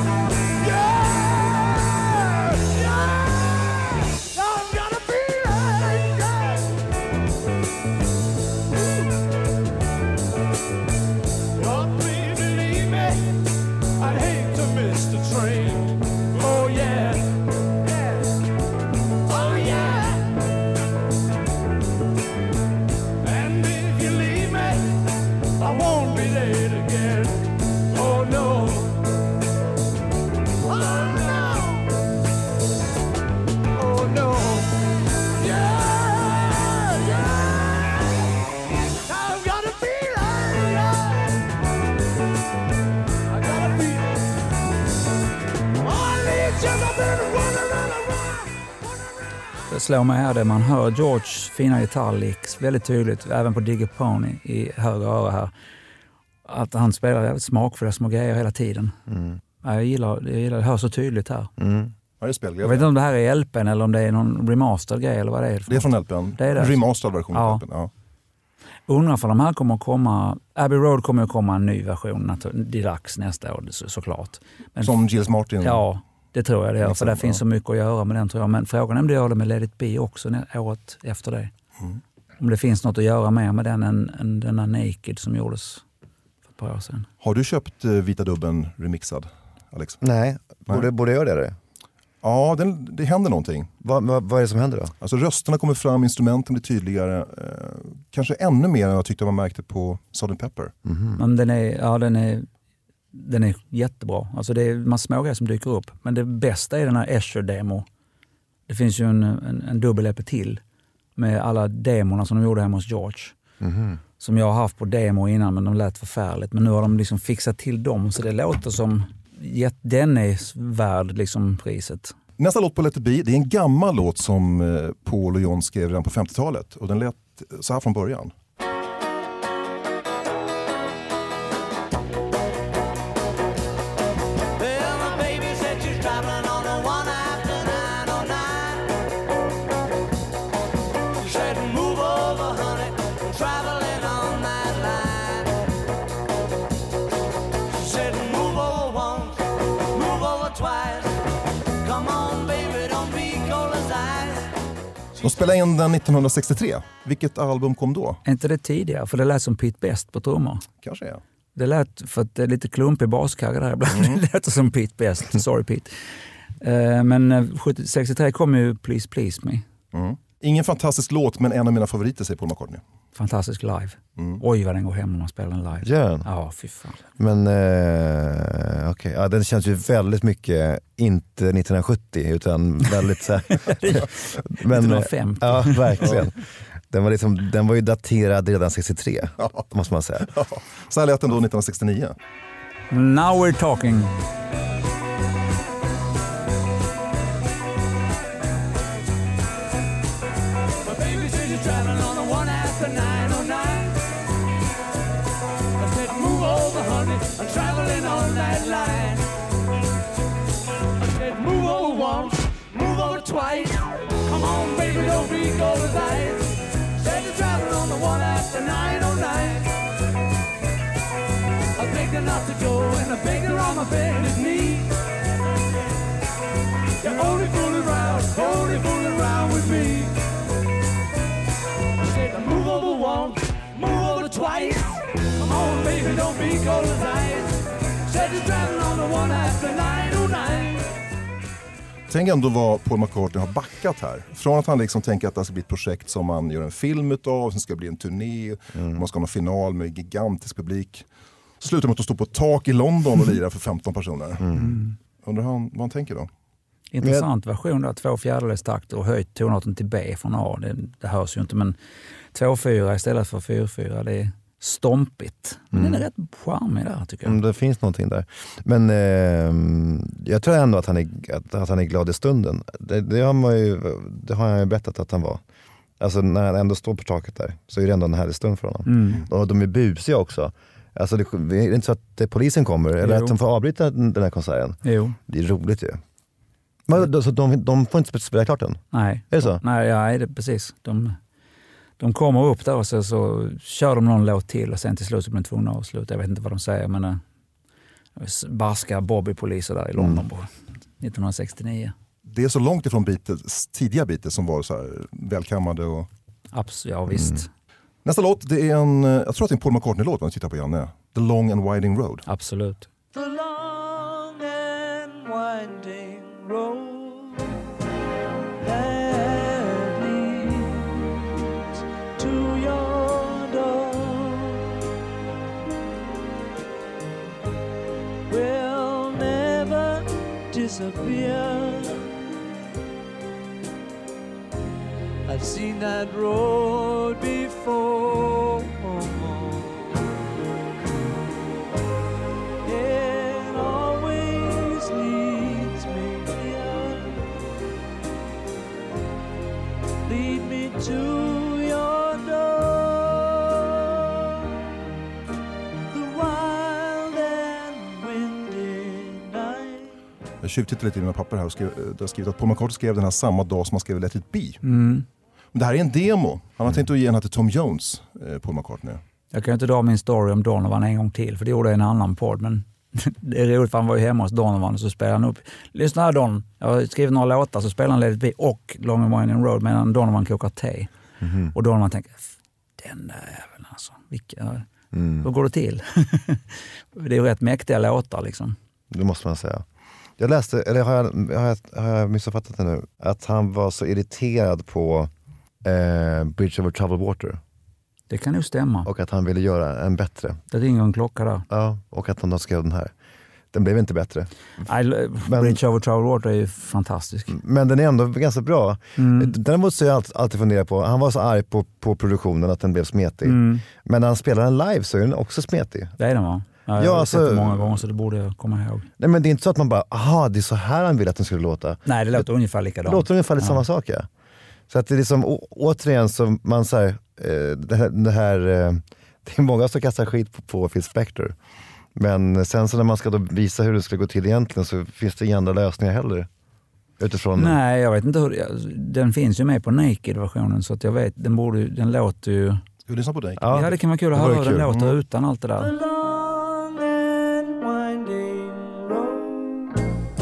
Slår mig här det man hör George fina gitarrlicks väldigt tydligt, även på Digger Pony i högra öra här, att han spelar jävligt smakfulla små grejer hela tiden. Mm. Ja, jag gillar jag gillar det, hör så tydligt här. Mm. Ja, det spelar jag vet inte om det här är L P:n eller om det är någon remastered grej eller vad det är. Det är från L P:n. Det är det. Remastered version ja. av L P:n. Ja. Undrar för de här kommer att komma, Abbey Road kommer att komma en ny version deluxe nästa år så, såklart. Men, som Gilles Martin? Ja. Det tror jag det gör, för det finns så mycket att göra med den tror jag. Men frågan är om det gör det med Let It Be också året efter det. Mm. Om det finns något att göra mer med den än, än den där Naked som gjordes för ett par år sedan. Har du köpt uh, Vita Dubben remixad, Alex? Nej, Nej. Borde, borde jag göra det? Ja, den, det händer någonting. Va, va, vad är det som händer då? Alltså rösterna kommer fram, instrumenten blir tydligare. Eh, kanske ännu mer än jag tyckte man märkte på Salt and Pepper. Mm-hmm. Men den är... Ja, den är Den är jättebra. Alltså det är massa smågrejer som dyker upp. Men det bästa är den här Escher-demo. Det finns ju en, en, en dubbel-E P till med alla demorna som de gjorde hemma hos George. Mm-hmm. Som jag har haft på demo innan, men de lät förfärligt. Men nu har de liksom fixat till dem så det låter som den är värd liksom priset. Nästa låt på Let It Be, det är en gammal låt som Paul och John skrev redan på femtiotalet. Och den lät så här från början. De spelade in den nittonhundrasextiotre. Vilket album kom då? Är inte det tidigare? För det lät som Pete Best på trummor. Kanske är. Det lät, för att det är lite klumpig baskagge där ibland. Mm. Det lät som Pete Best. Sorry Pete. Uh, men sextiotre kom ju Please Please Me. Mm. Ingen fantastisk låt, men en av mina favoriter, säger Paul McCartney. Fantastisk live. Mm. Oj vad den går hem när man spelar den live. Yeah. Ja, fy fan. Men eh, okej, okay. Ja, den känns ju väldigt mycket inte nittonhundrasjuttio utan väldigt så här. Men, nittonhundrafemtio. Ja, verkligen. Den var, liksom, den var ju daterad redan sextiotre, ja. Måste man säga. Ja. Så här lät den då nittonhundrasextionio. Now we're talking. I'm traveling on that line. I said move over once, move over twice. Come on baby, don't be cold as ice. Said you're traveling on the one after nine oh nine. I begged her not to go and I begged her on my bended knee. You're only fooling around, only fooling around with me. I said move over once, move over twice. Come on baby, don't be cold as ice. Said you're traveling on the one after nine oh nine. Tänk ändå vad Paul McCartney har backat här. Från att han liksom tänker att det ska bli ett projekt som man gör en film utav, sen ska det bli en turné, mm. man ska ha en final med gigantisk publik. Så slutar man att stå på ett tak i London och lira för femton personer. Mm. Undrar han, vad han tänker då? Intressant version där, två fjärdedels takt och höjt tonarten till B från A. Det, det hörs ju inte, men två fyra istället för fyra fyra, det är stompigt. Men mm. den är rätt charmig där tycker jag. Mm, det finns någonting där. Men eh, jag tror ändå att han är, att, att han är glad i stunden. Det, det, har man ju, det har han ju berättat att han var. Alltså när han ändå står på taket där så är det ändå en härlig stund för honom. Mm. Och de är busiga också. Alltså det, det är inte så att det, polisen kommer eller jo. Att de får avbryta den, den här konserten. Jo. Det är roligt ju. Men, så de, de får inte spela klart den? Nej. Är det så? Nej, ja, det, precis. De... De kommer upp där och så, så kör de någon låt till och sen till slut så blir de tvungna att avsluta. Jag vet inte vad de säger, men äh, barska Bobby-poliser där i London mm. på nittonhundrasextionio. Det är så långt ifrån Beatles, tidiga Beatles som var så här välkammade och... Absolut, ja visst. Mm. Nästa låt, det är en, jag tror att det är en Paul McCartney-låt om du tittar på Janne. The Long and Winding Road. Absolut. The long and winding road. Disappear. I've seen that road before. It always leads me here. Lead me to your door. The wild and windy night. Jag tjuvtittade lite i mina papper här och skrev, där skrivit att Paul McCartney skrev den här samma dag som han skrev Let It Be. Mm. Men det här är en demo. Han har tänkt att ge den här till Tom Jones, eh, Paul McCartney. Jag kan inte dra min story om Donovan en gång till, för det gjorde jag i en annan podd. Men det är roligt för han var ju hemma hos Donovan och så spelade han upp. Lyssna här Don, jag har skrivit några låtar så spelar han Let It Be och Long and Winding Road medan Donovan kokar te. Mm. Och Donovan tänker, den där jäveln alltså. Vilka, mm. Hur går det till? Det är ju rätt mäktiga låtar liksom. Det måste man säga. Jag läste, eller har jag, har jag, har jag missuppfattat det nu, att han var så irriterad på eh, Bridge over Troubled Water. Det kan ju stämma. Och att han ville göra en bättre. Det ringer en klocka där. Ja, och att han då skrev den här. Den blev inte bättre. I, men, Bridge over Troubled Water är ju fantastisk. Men den är ändå ganska bra. Mm. Den måste jag alltid, alltid fundera på. Han var så arg på, på produktionen att den blev smetig. Mm. Men när han spelar den live så är den också smetig. Det är den va? Ja, jag Ja, har alltså- sett det många gånger så det borde jag komma ihåg. Nej, men det är inte så att man bara, aha, det är så här han vill att den skulle låta. Nej, det låter ungefär Det likadant. låter ungefär lite Ja. samma sak, ja. Så att det är liksom, å, återigen, så man så här, eh, det här, det här eh, det är många som kastar skit på, på Phil Spector. Men sen så när man ska då visa hur det skulle gå till egentligen så finns det inga andra lösningar heller. Utifrån Nej, jag vet inte hur, den finns ju med på Naked-versionen så att jag vet, den, borde, den låter ju... Ska vi lyssna på dig? Ja, det kan vara kul att det vore höra hur den kul. låter Mm. utan allt det där. long and winding road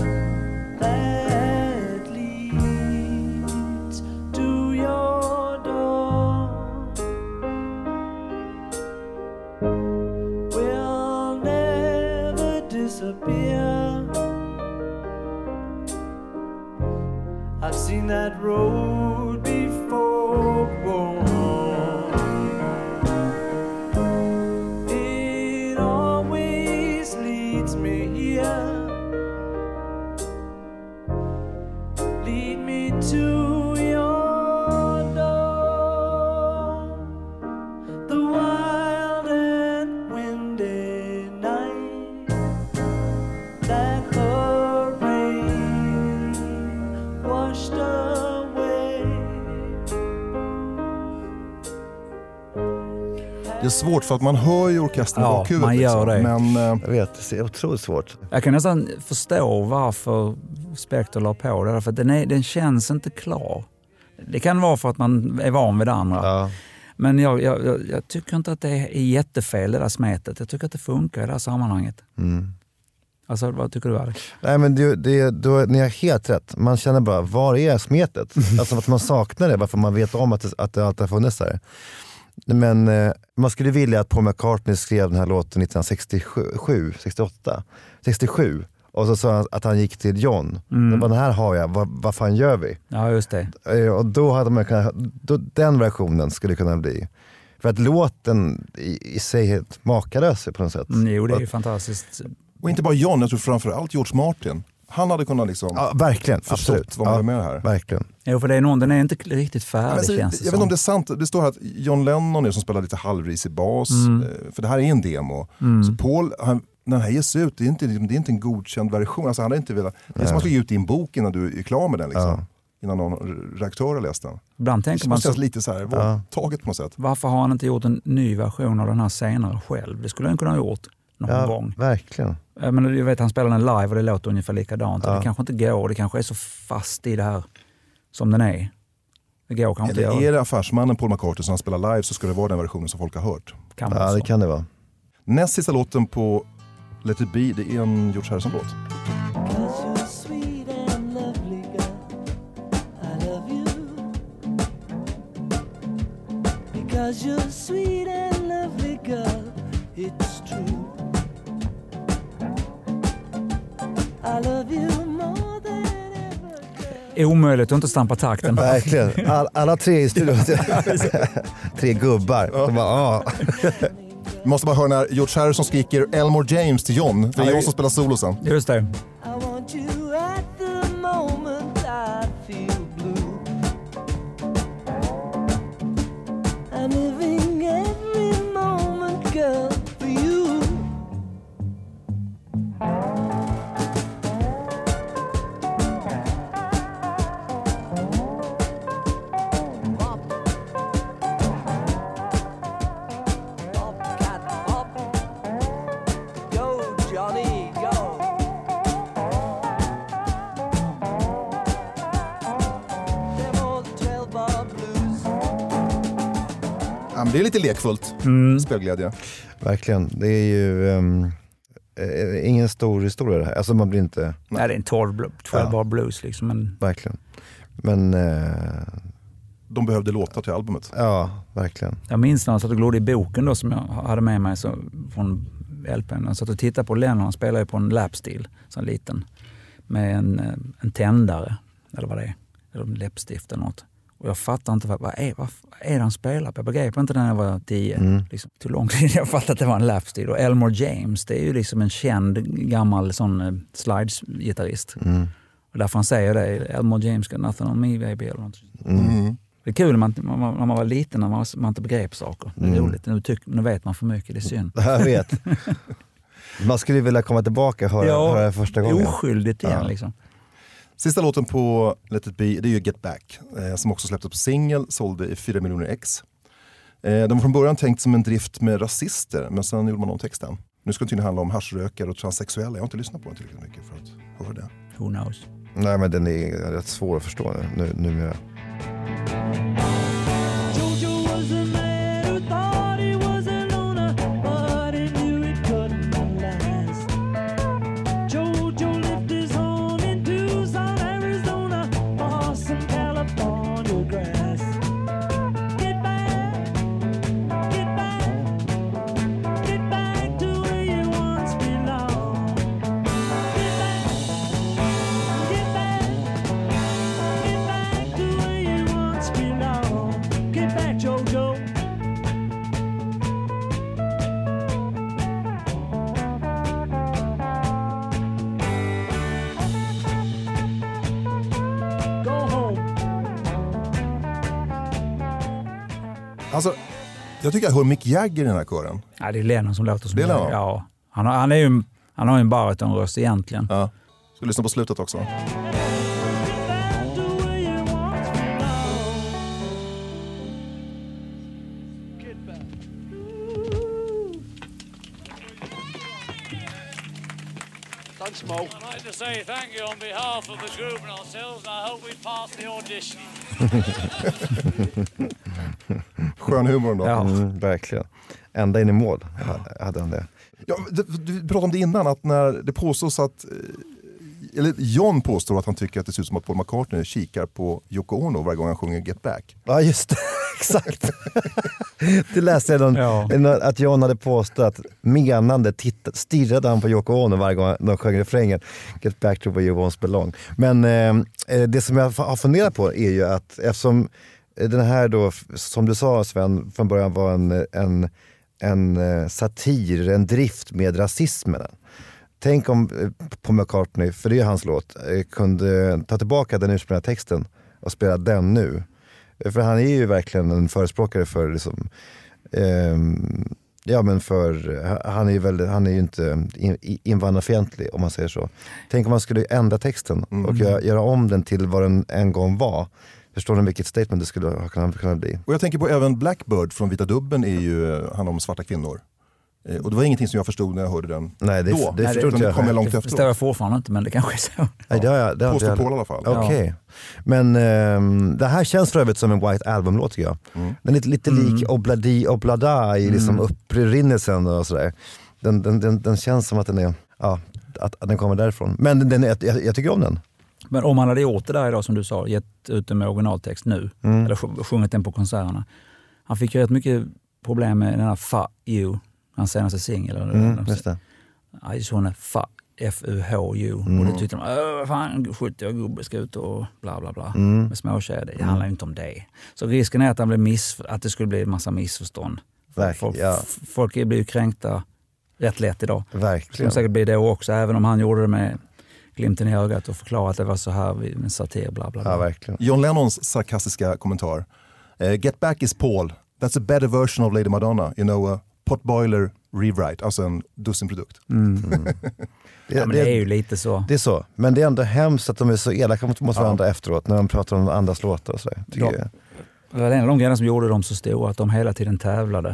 that leads to your door will never disappear. I've seen that road before. It always leads me here. Lead me to your door. The wild and windy night that the rain washed away. Det är svårt för att man hör ju orkestern i Ja, bakhuvudet. man gör det. Men eh, Jag vet, det är otroligt svårt. Jag kan nästan förstå varför Spector la på det, för att den, är, den känns inte klar. Det kan vara för att man är van vid det andra. Ja. Men jag, jag, jag, jag tycker inte att det är jättefel det där smetet. Jag tycker att det funkar i det här sammanhanget. Mm. Alltså, vad tycker du, Alex? Nej, men det, det, då, ni har helt rätt. Man känner bara, var är smetet? Alltså att man saknar det, varför man vet om att det, att det alltid har funnits där. Men eh, man skulle vilja att Paul McCartney skrev den här låten nittonhundrasextiosju, sextioåtta, sextiosju. Och så sa han att han gick till John. Mm. Den här har jag, vad, vad fan gör vi? Ja, just det. Eh, Och då hade man kunnat, då, den versionen skulle kunna bli. För att låten i, i sig är helt makalös på något sätt. Mm, jo, det är ju fantastiskt. och inte bara John, jag tror framförallt George Martin. Han hade kunnat liksom Ja, verkligen, förstått absolut. vad man Ja, är med här. verkligen. Jo, för det är någon, den är inte riktigt Ja, färdig, men så, känns det jag vet inte som. om det är sant. Det står här att John Lennon är som spelar lite halvrisig bas. Mm. eh, För det här är en demo. Mm. Så Paul, han, när den här ges ut, det är inte, det är inte en godkänd version. Alltså, han hade inte velat, det är som att man ska ge ut din bok innan du är klar med den. Liksom. Ja. Innan någon redaktör har läst den. Ibland Det tänker man känns så, lite så här Ja. taget på något sätt. varför har han inte gjort en ny version av den här senare själv? Det skulle han kunna ha gjort någon Ja, gång. verkligen. Jag, menar, jag vet han spelar den live och det låter ungefär likadant. Ja. Det kanske inte går, det kanske är så fast i det här som den är. Det går kanske inte att Eller är göra. det affärsmannen Paul McCartney som han spelar live, så ska det vara den versionen som folk har hört. Kan Ja, vara det så. kan det vara. Näst sista låten på Let It Be, det är en George Harrison-låt. Cause you're sweet and lovely girl, I love you. Because you're sweet and lovely girl, it's true. I love you more than ever. Omöjligt att inte stampa takten. Verkligen. All, alla tre i studion. Tre gubbar. De bara, ah. Vi måste bara höra när George Harrison skriker Elmore James till John. Det är Ja, John som spelar solo sen. Just det. I want you at the moment I feel blue. I'm living every moment, girl, for you. Go, Johnny, go. Them old twelve bar blues. Ja, men det är lite lekfullt. Mm. Spelglädje. Verkligen. Det är ju um, eh, ingen stor historia det här. Alltså man blir inte, Nej, det är en tolv Ja. bar blues liksom. Men verkligen. Men eh, De behövde låtar till albumet. ja, verkligen. jag minns när jag satt och glodde i boken då, som jag hade med mig så, från L P:n. Jag satt och tittade på Lennon, han spelade på en lapsteel, så en liten, med en, eh, en tändare, eller vad det är, eller en läppstift eller något. Och jag fattar inte, vad, vad, är, vad är det han spelar på? Jag begrep inte när jag var tio. Mm. Liksom, tog lång tid jag fattade att det var en lapsteel. Och Elmore James, det är ju liksom en känd gammal sån eh, slides-gitarrist. Mm. Och därför han säger det, Elmore James got nothing on me baby. Eller något. Mm. Det är kul när man, när man, när man var liten, när man, man inte begrep saker. Det är Mm. roligt. Nu, tyck, nu vet man för mycket, det är synd. Jag vet. Man skulle vilja komma tillbaka och höra, Ja, höra första gången. Oskyldigt igen Ja. liksom. Sista låten på Let It Be, det är ju Get Back, eh, som också släpptes på singel, sålde i fyra miljoner ex. Eh, de var från början tänkt som en drift med rasister, men sen gjorde man om texten. Nu ska det tydligen handla om haschrökare och transsexuella. Jag har inte lyssnat på den tillräckligt mycket för att höra det. Who knows? Nej, men den är rätt svår att förstå nu, numera. Alltså, jag tycker jag hör Mick Jagger i den här kören. Ja, det är Lennon som låter som Det är Lennon? Ja, han har, han är ju, han har ju en baritonröst egentligen. Ja. Ska lyssna på slutet också. Thanks, Mo. I'd like to say thank you on behalf of the group and ourselves. I hope we pass the audition. Skön humor då. Ja. Mm, verkligen. Ända in i mål hade han det. Ja, du, du pratade om det innan, att när det påstås att, eller John påstår att han tycker att det ser ut som att Paul McCartney kikar på Yoko Ono varje gång han sjunger Get Back. Ja, just det. Exakt. Det läste jag någon, Ja. att John hade påstått att menande titt, stirrade han på Yoko Ono varje gång de sjöng refrängen Get back to where you once belong. Men eh, det som jag har funderat på är ju att eftersom den här då, som du sa Sven, från början var en, en, en satir, en drift med rasismen. Tänk om Paul McCartney, för det är hans låt, kunde ta tillbaka den ursprungliga texten och spela den nu. För han är ju verkligen en förespråkare för liksom, eh, ja men för han är ju väldigt, han är ju inte invandrarfientlig om man säger så. Tänk om man skulle ändra texten och mm. göra, göra om den till vad den en gång var. Förstår ni vilket statement det skulle ha kunnat, kunnat bli? Och jag tänker på även Blackbird från Vita Dubben är ju han om svarta kvinnor. Och det var ingenting som jag förstod när jag hörde den. Nej, det, då. det, det förstod det jag. kom jag långt Det efteråt. förstår jag fortfarande inte, men det kanske är så. Nej, det har jag, det har Påstår jag. Paul i alla fall. Okej. Okay. Men um, det här känns för övrigt som en White Album-låt tycker jag. Mm. Den är lite, lite mm. lik Obladi Oblada i liksom Mm. upprinnelsen och sådär. Den, den, den, den känns som att den är, ja, att, att den kommer därifrån. Men den är, jag, jag tycker om den. Men om han hade gjort det där idag som du sa, gett ut den med originaltext nu, Mm. eller sj- sjungit den på konserterna. Han fick ju rätt mycket problem med den här Fuck You, hans senaste singel. Mm, just det. I just wanna fuck F U H U. Mm. Och det tyckte de, öh fan, sjuttio gubbe ska ut och bla bla bla. Mm. Med småtjejer. Det handlar ju inte om det. Så risken är att, han blir miss, att det skulle bli en massa missförstånd. Verk, folk, ja. folk blir ju kränkta rätt lätt idag. Verkligen. Som säkert blir det också, även om han gjorde det med glimten i ögat och förklarade att det var så här med satir, bla bla bla. Ja, verkligen. John Lennons sarkastiska kommentar. Uh, Get Back is Paul. That's a better version of Lady Madonna. You know, a potboiler rewrite. Alltså en dussinprodukt. Mm. Mm. Det, ja, men det, det är ju lite så. Det är så. Men det är ändå hemskt att de är så elaka mot varandra ja. efteråt när de pratar om andras låtar och så. Ja. Jag. Det var en av de grejerna som gjorde dem så stora, att de hela tiden tävlade.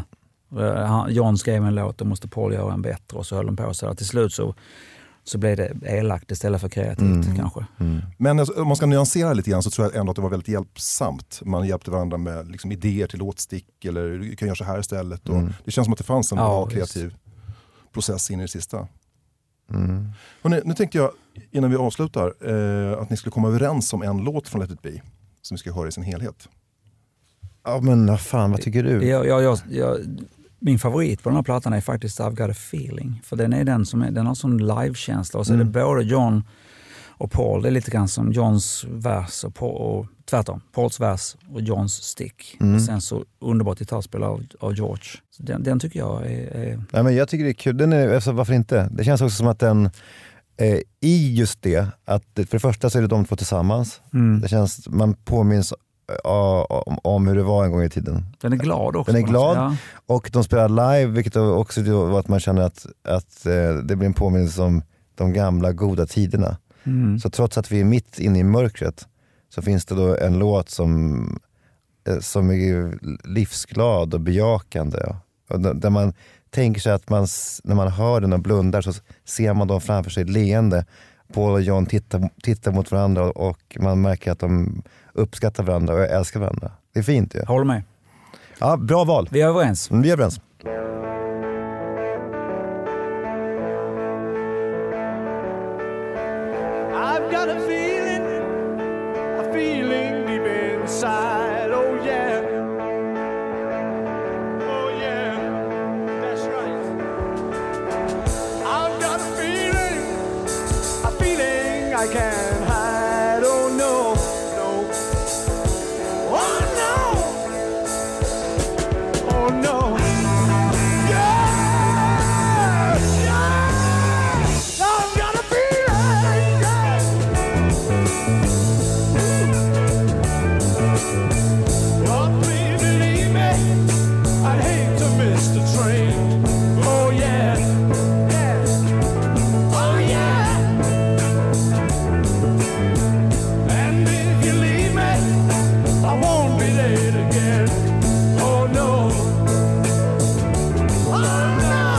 John skrev en låt, då måste Paul göra en bättre, och så höll de på så. Till slut så, så blev det elakt istället för kreativt mm. kanske. Mm. Men om man ska nyansera lite grann så tror jag ändå att det var väldigt hjälpsamt. Man hjälpte varandra med liksom idéer till låtstick, eller du kan göra så här istället. Och mm. det känns som att det fanns en ja, bra kreativ just. process in i det sista. Mm. Och nu, nu tänkte jag, innan vi avslutar, eh, att ni skulle komma överens om en låt från Let It Be som vi ska höra i sin helhet. Ja men vad fan, vad tycker du? Jag, jag, jag, jag, min favorit på den här plattan är faktiskt I've Got a Feeling. För den är den som är, den har sån livekänsla. Och så mm. är det både John och Paul. Det är lite grann som Johns vers och, Paul, och tvärtom. Pauls vers och Johns stick. Mm. Och sen så underbart gitarrspel av, av George. Så den, den tycker jag är... är... Nej, men jag tycker det är kul. Den är, alltså, varför inte? Det känns också som att den... Eh, I just det, att för det första så är det de två tillsammans. Mm. Det känns, man påminns ja, om, om hur det var en gång i tiden. Den är glad också. Den är glad ja. och de spelar live, vilket också var att man känner att, att eh, det blir en påminnelse om de gamla goda tiderna. Mm. Så trots att vi är mitt inne i mörkret så finns det då en låt som, eh, som är livsglad och bejakande. Ja. Och där man tänker sig att man, när man hör den och blundar så ser man dem framför sig leende. Paul och John tittar, tittar mot varandra och man märker att de uppskattar varandra och älskar varandra. Det är fint ju. Ja. Håller med. Ja, bra val. Vi är överens. Vi är överens. I've got a feeling, a feeling deep inside, oh yeah. Oh yeah, that's right. I've got a feeling, a feeling I can't hide, oh no, no. Oh no, oh no. Yeah, yeah. I've got a feeling, yeah. Oh, please believe me, I'd hate to miss the train. Oh yeah, yeah, oh yeah. And if you leave me, I won't be late again. Oh no, oh no,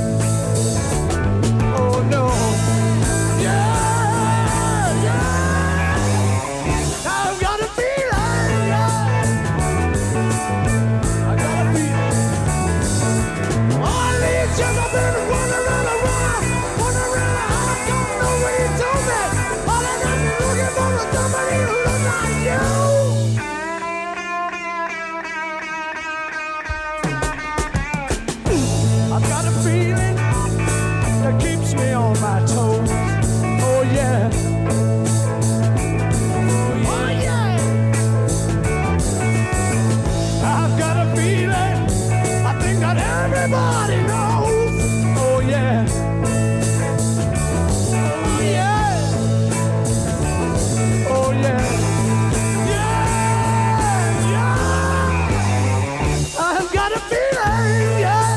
oh no. Yeah, yeah. I've got a feeling, yeah. I got a feeling. All these years I've been wondering around, wondering how I don't know what you told me. All I got me looking for is somebody who looks like you. I've got a feeling that keeps me on my toes. Oh yeah. Oh yeah. I've got a feeling I think that everybody knows. Oh yeah. Oh yeah. Oh yeah. Yeah, yeah. I've got a feeling, yeah.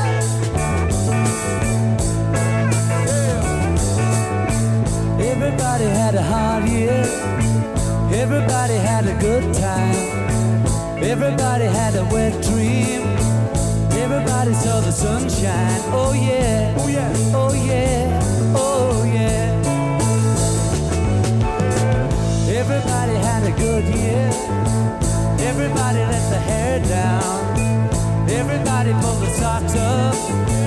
Everybody had a hard year. Everybody had a good time. Everybody had a wet dream. Everybody saw the sunshine. Oh yeah. Oh yeah. Oh yeah. Oh yeah. Everybody had a good year. Everybody let the hair down. Everybody pulled the socks up.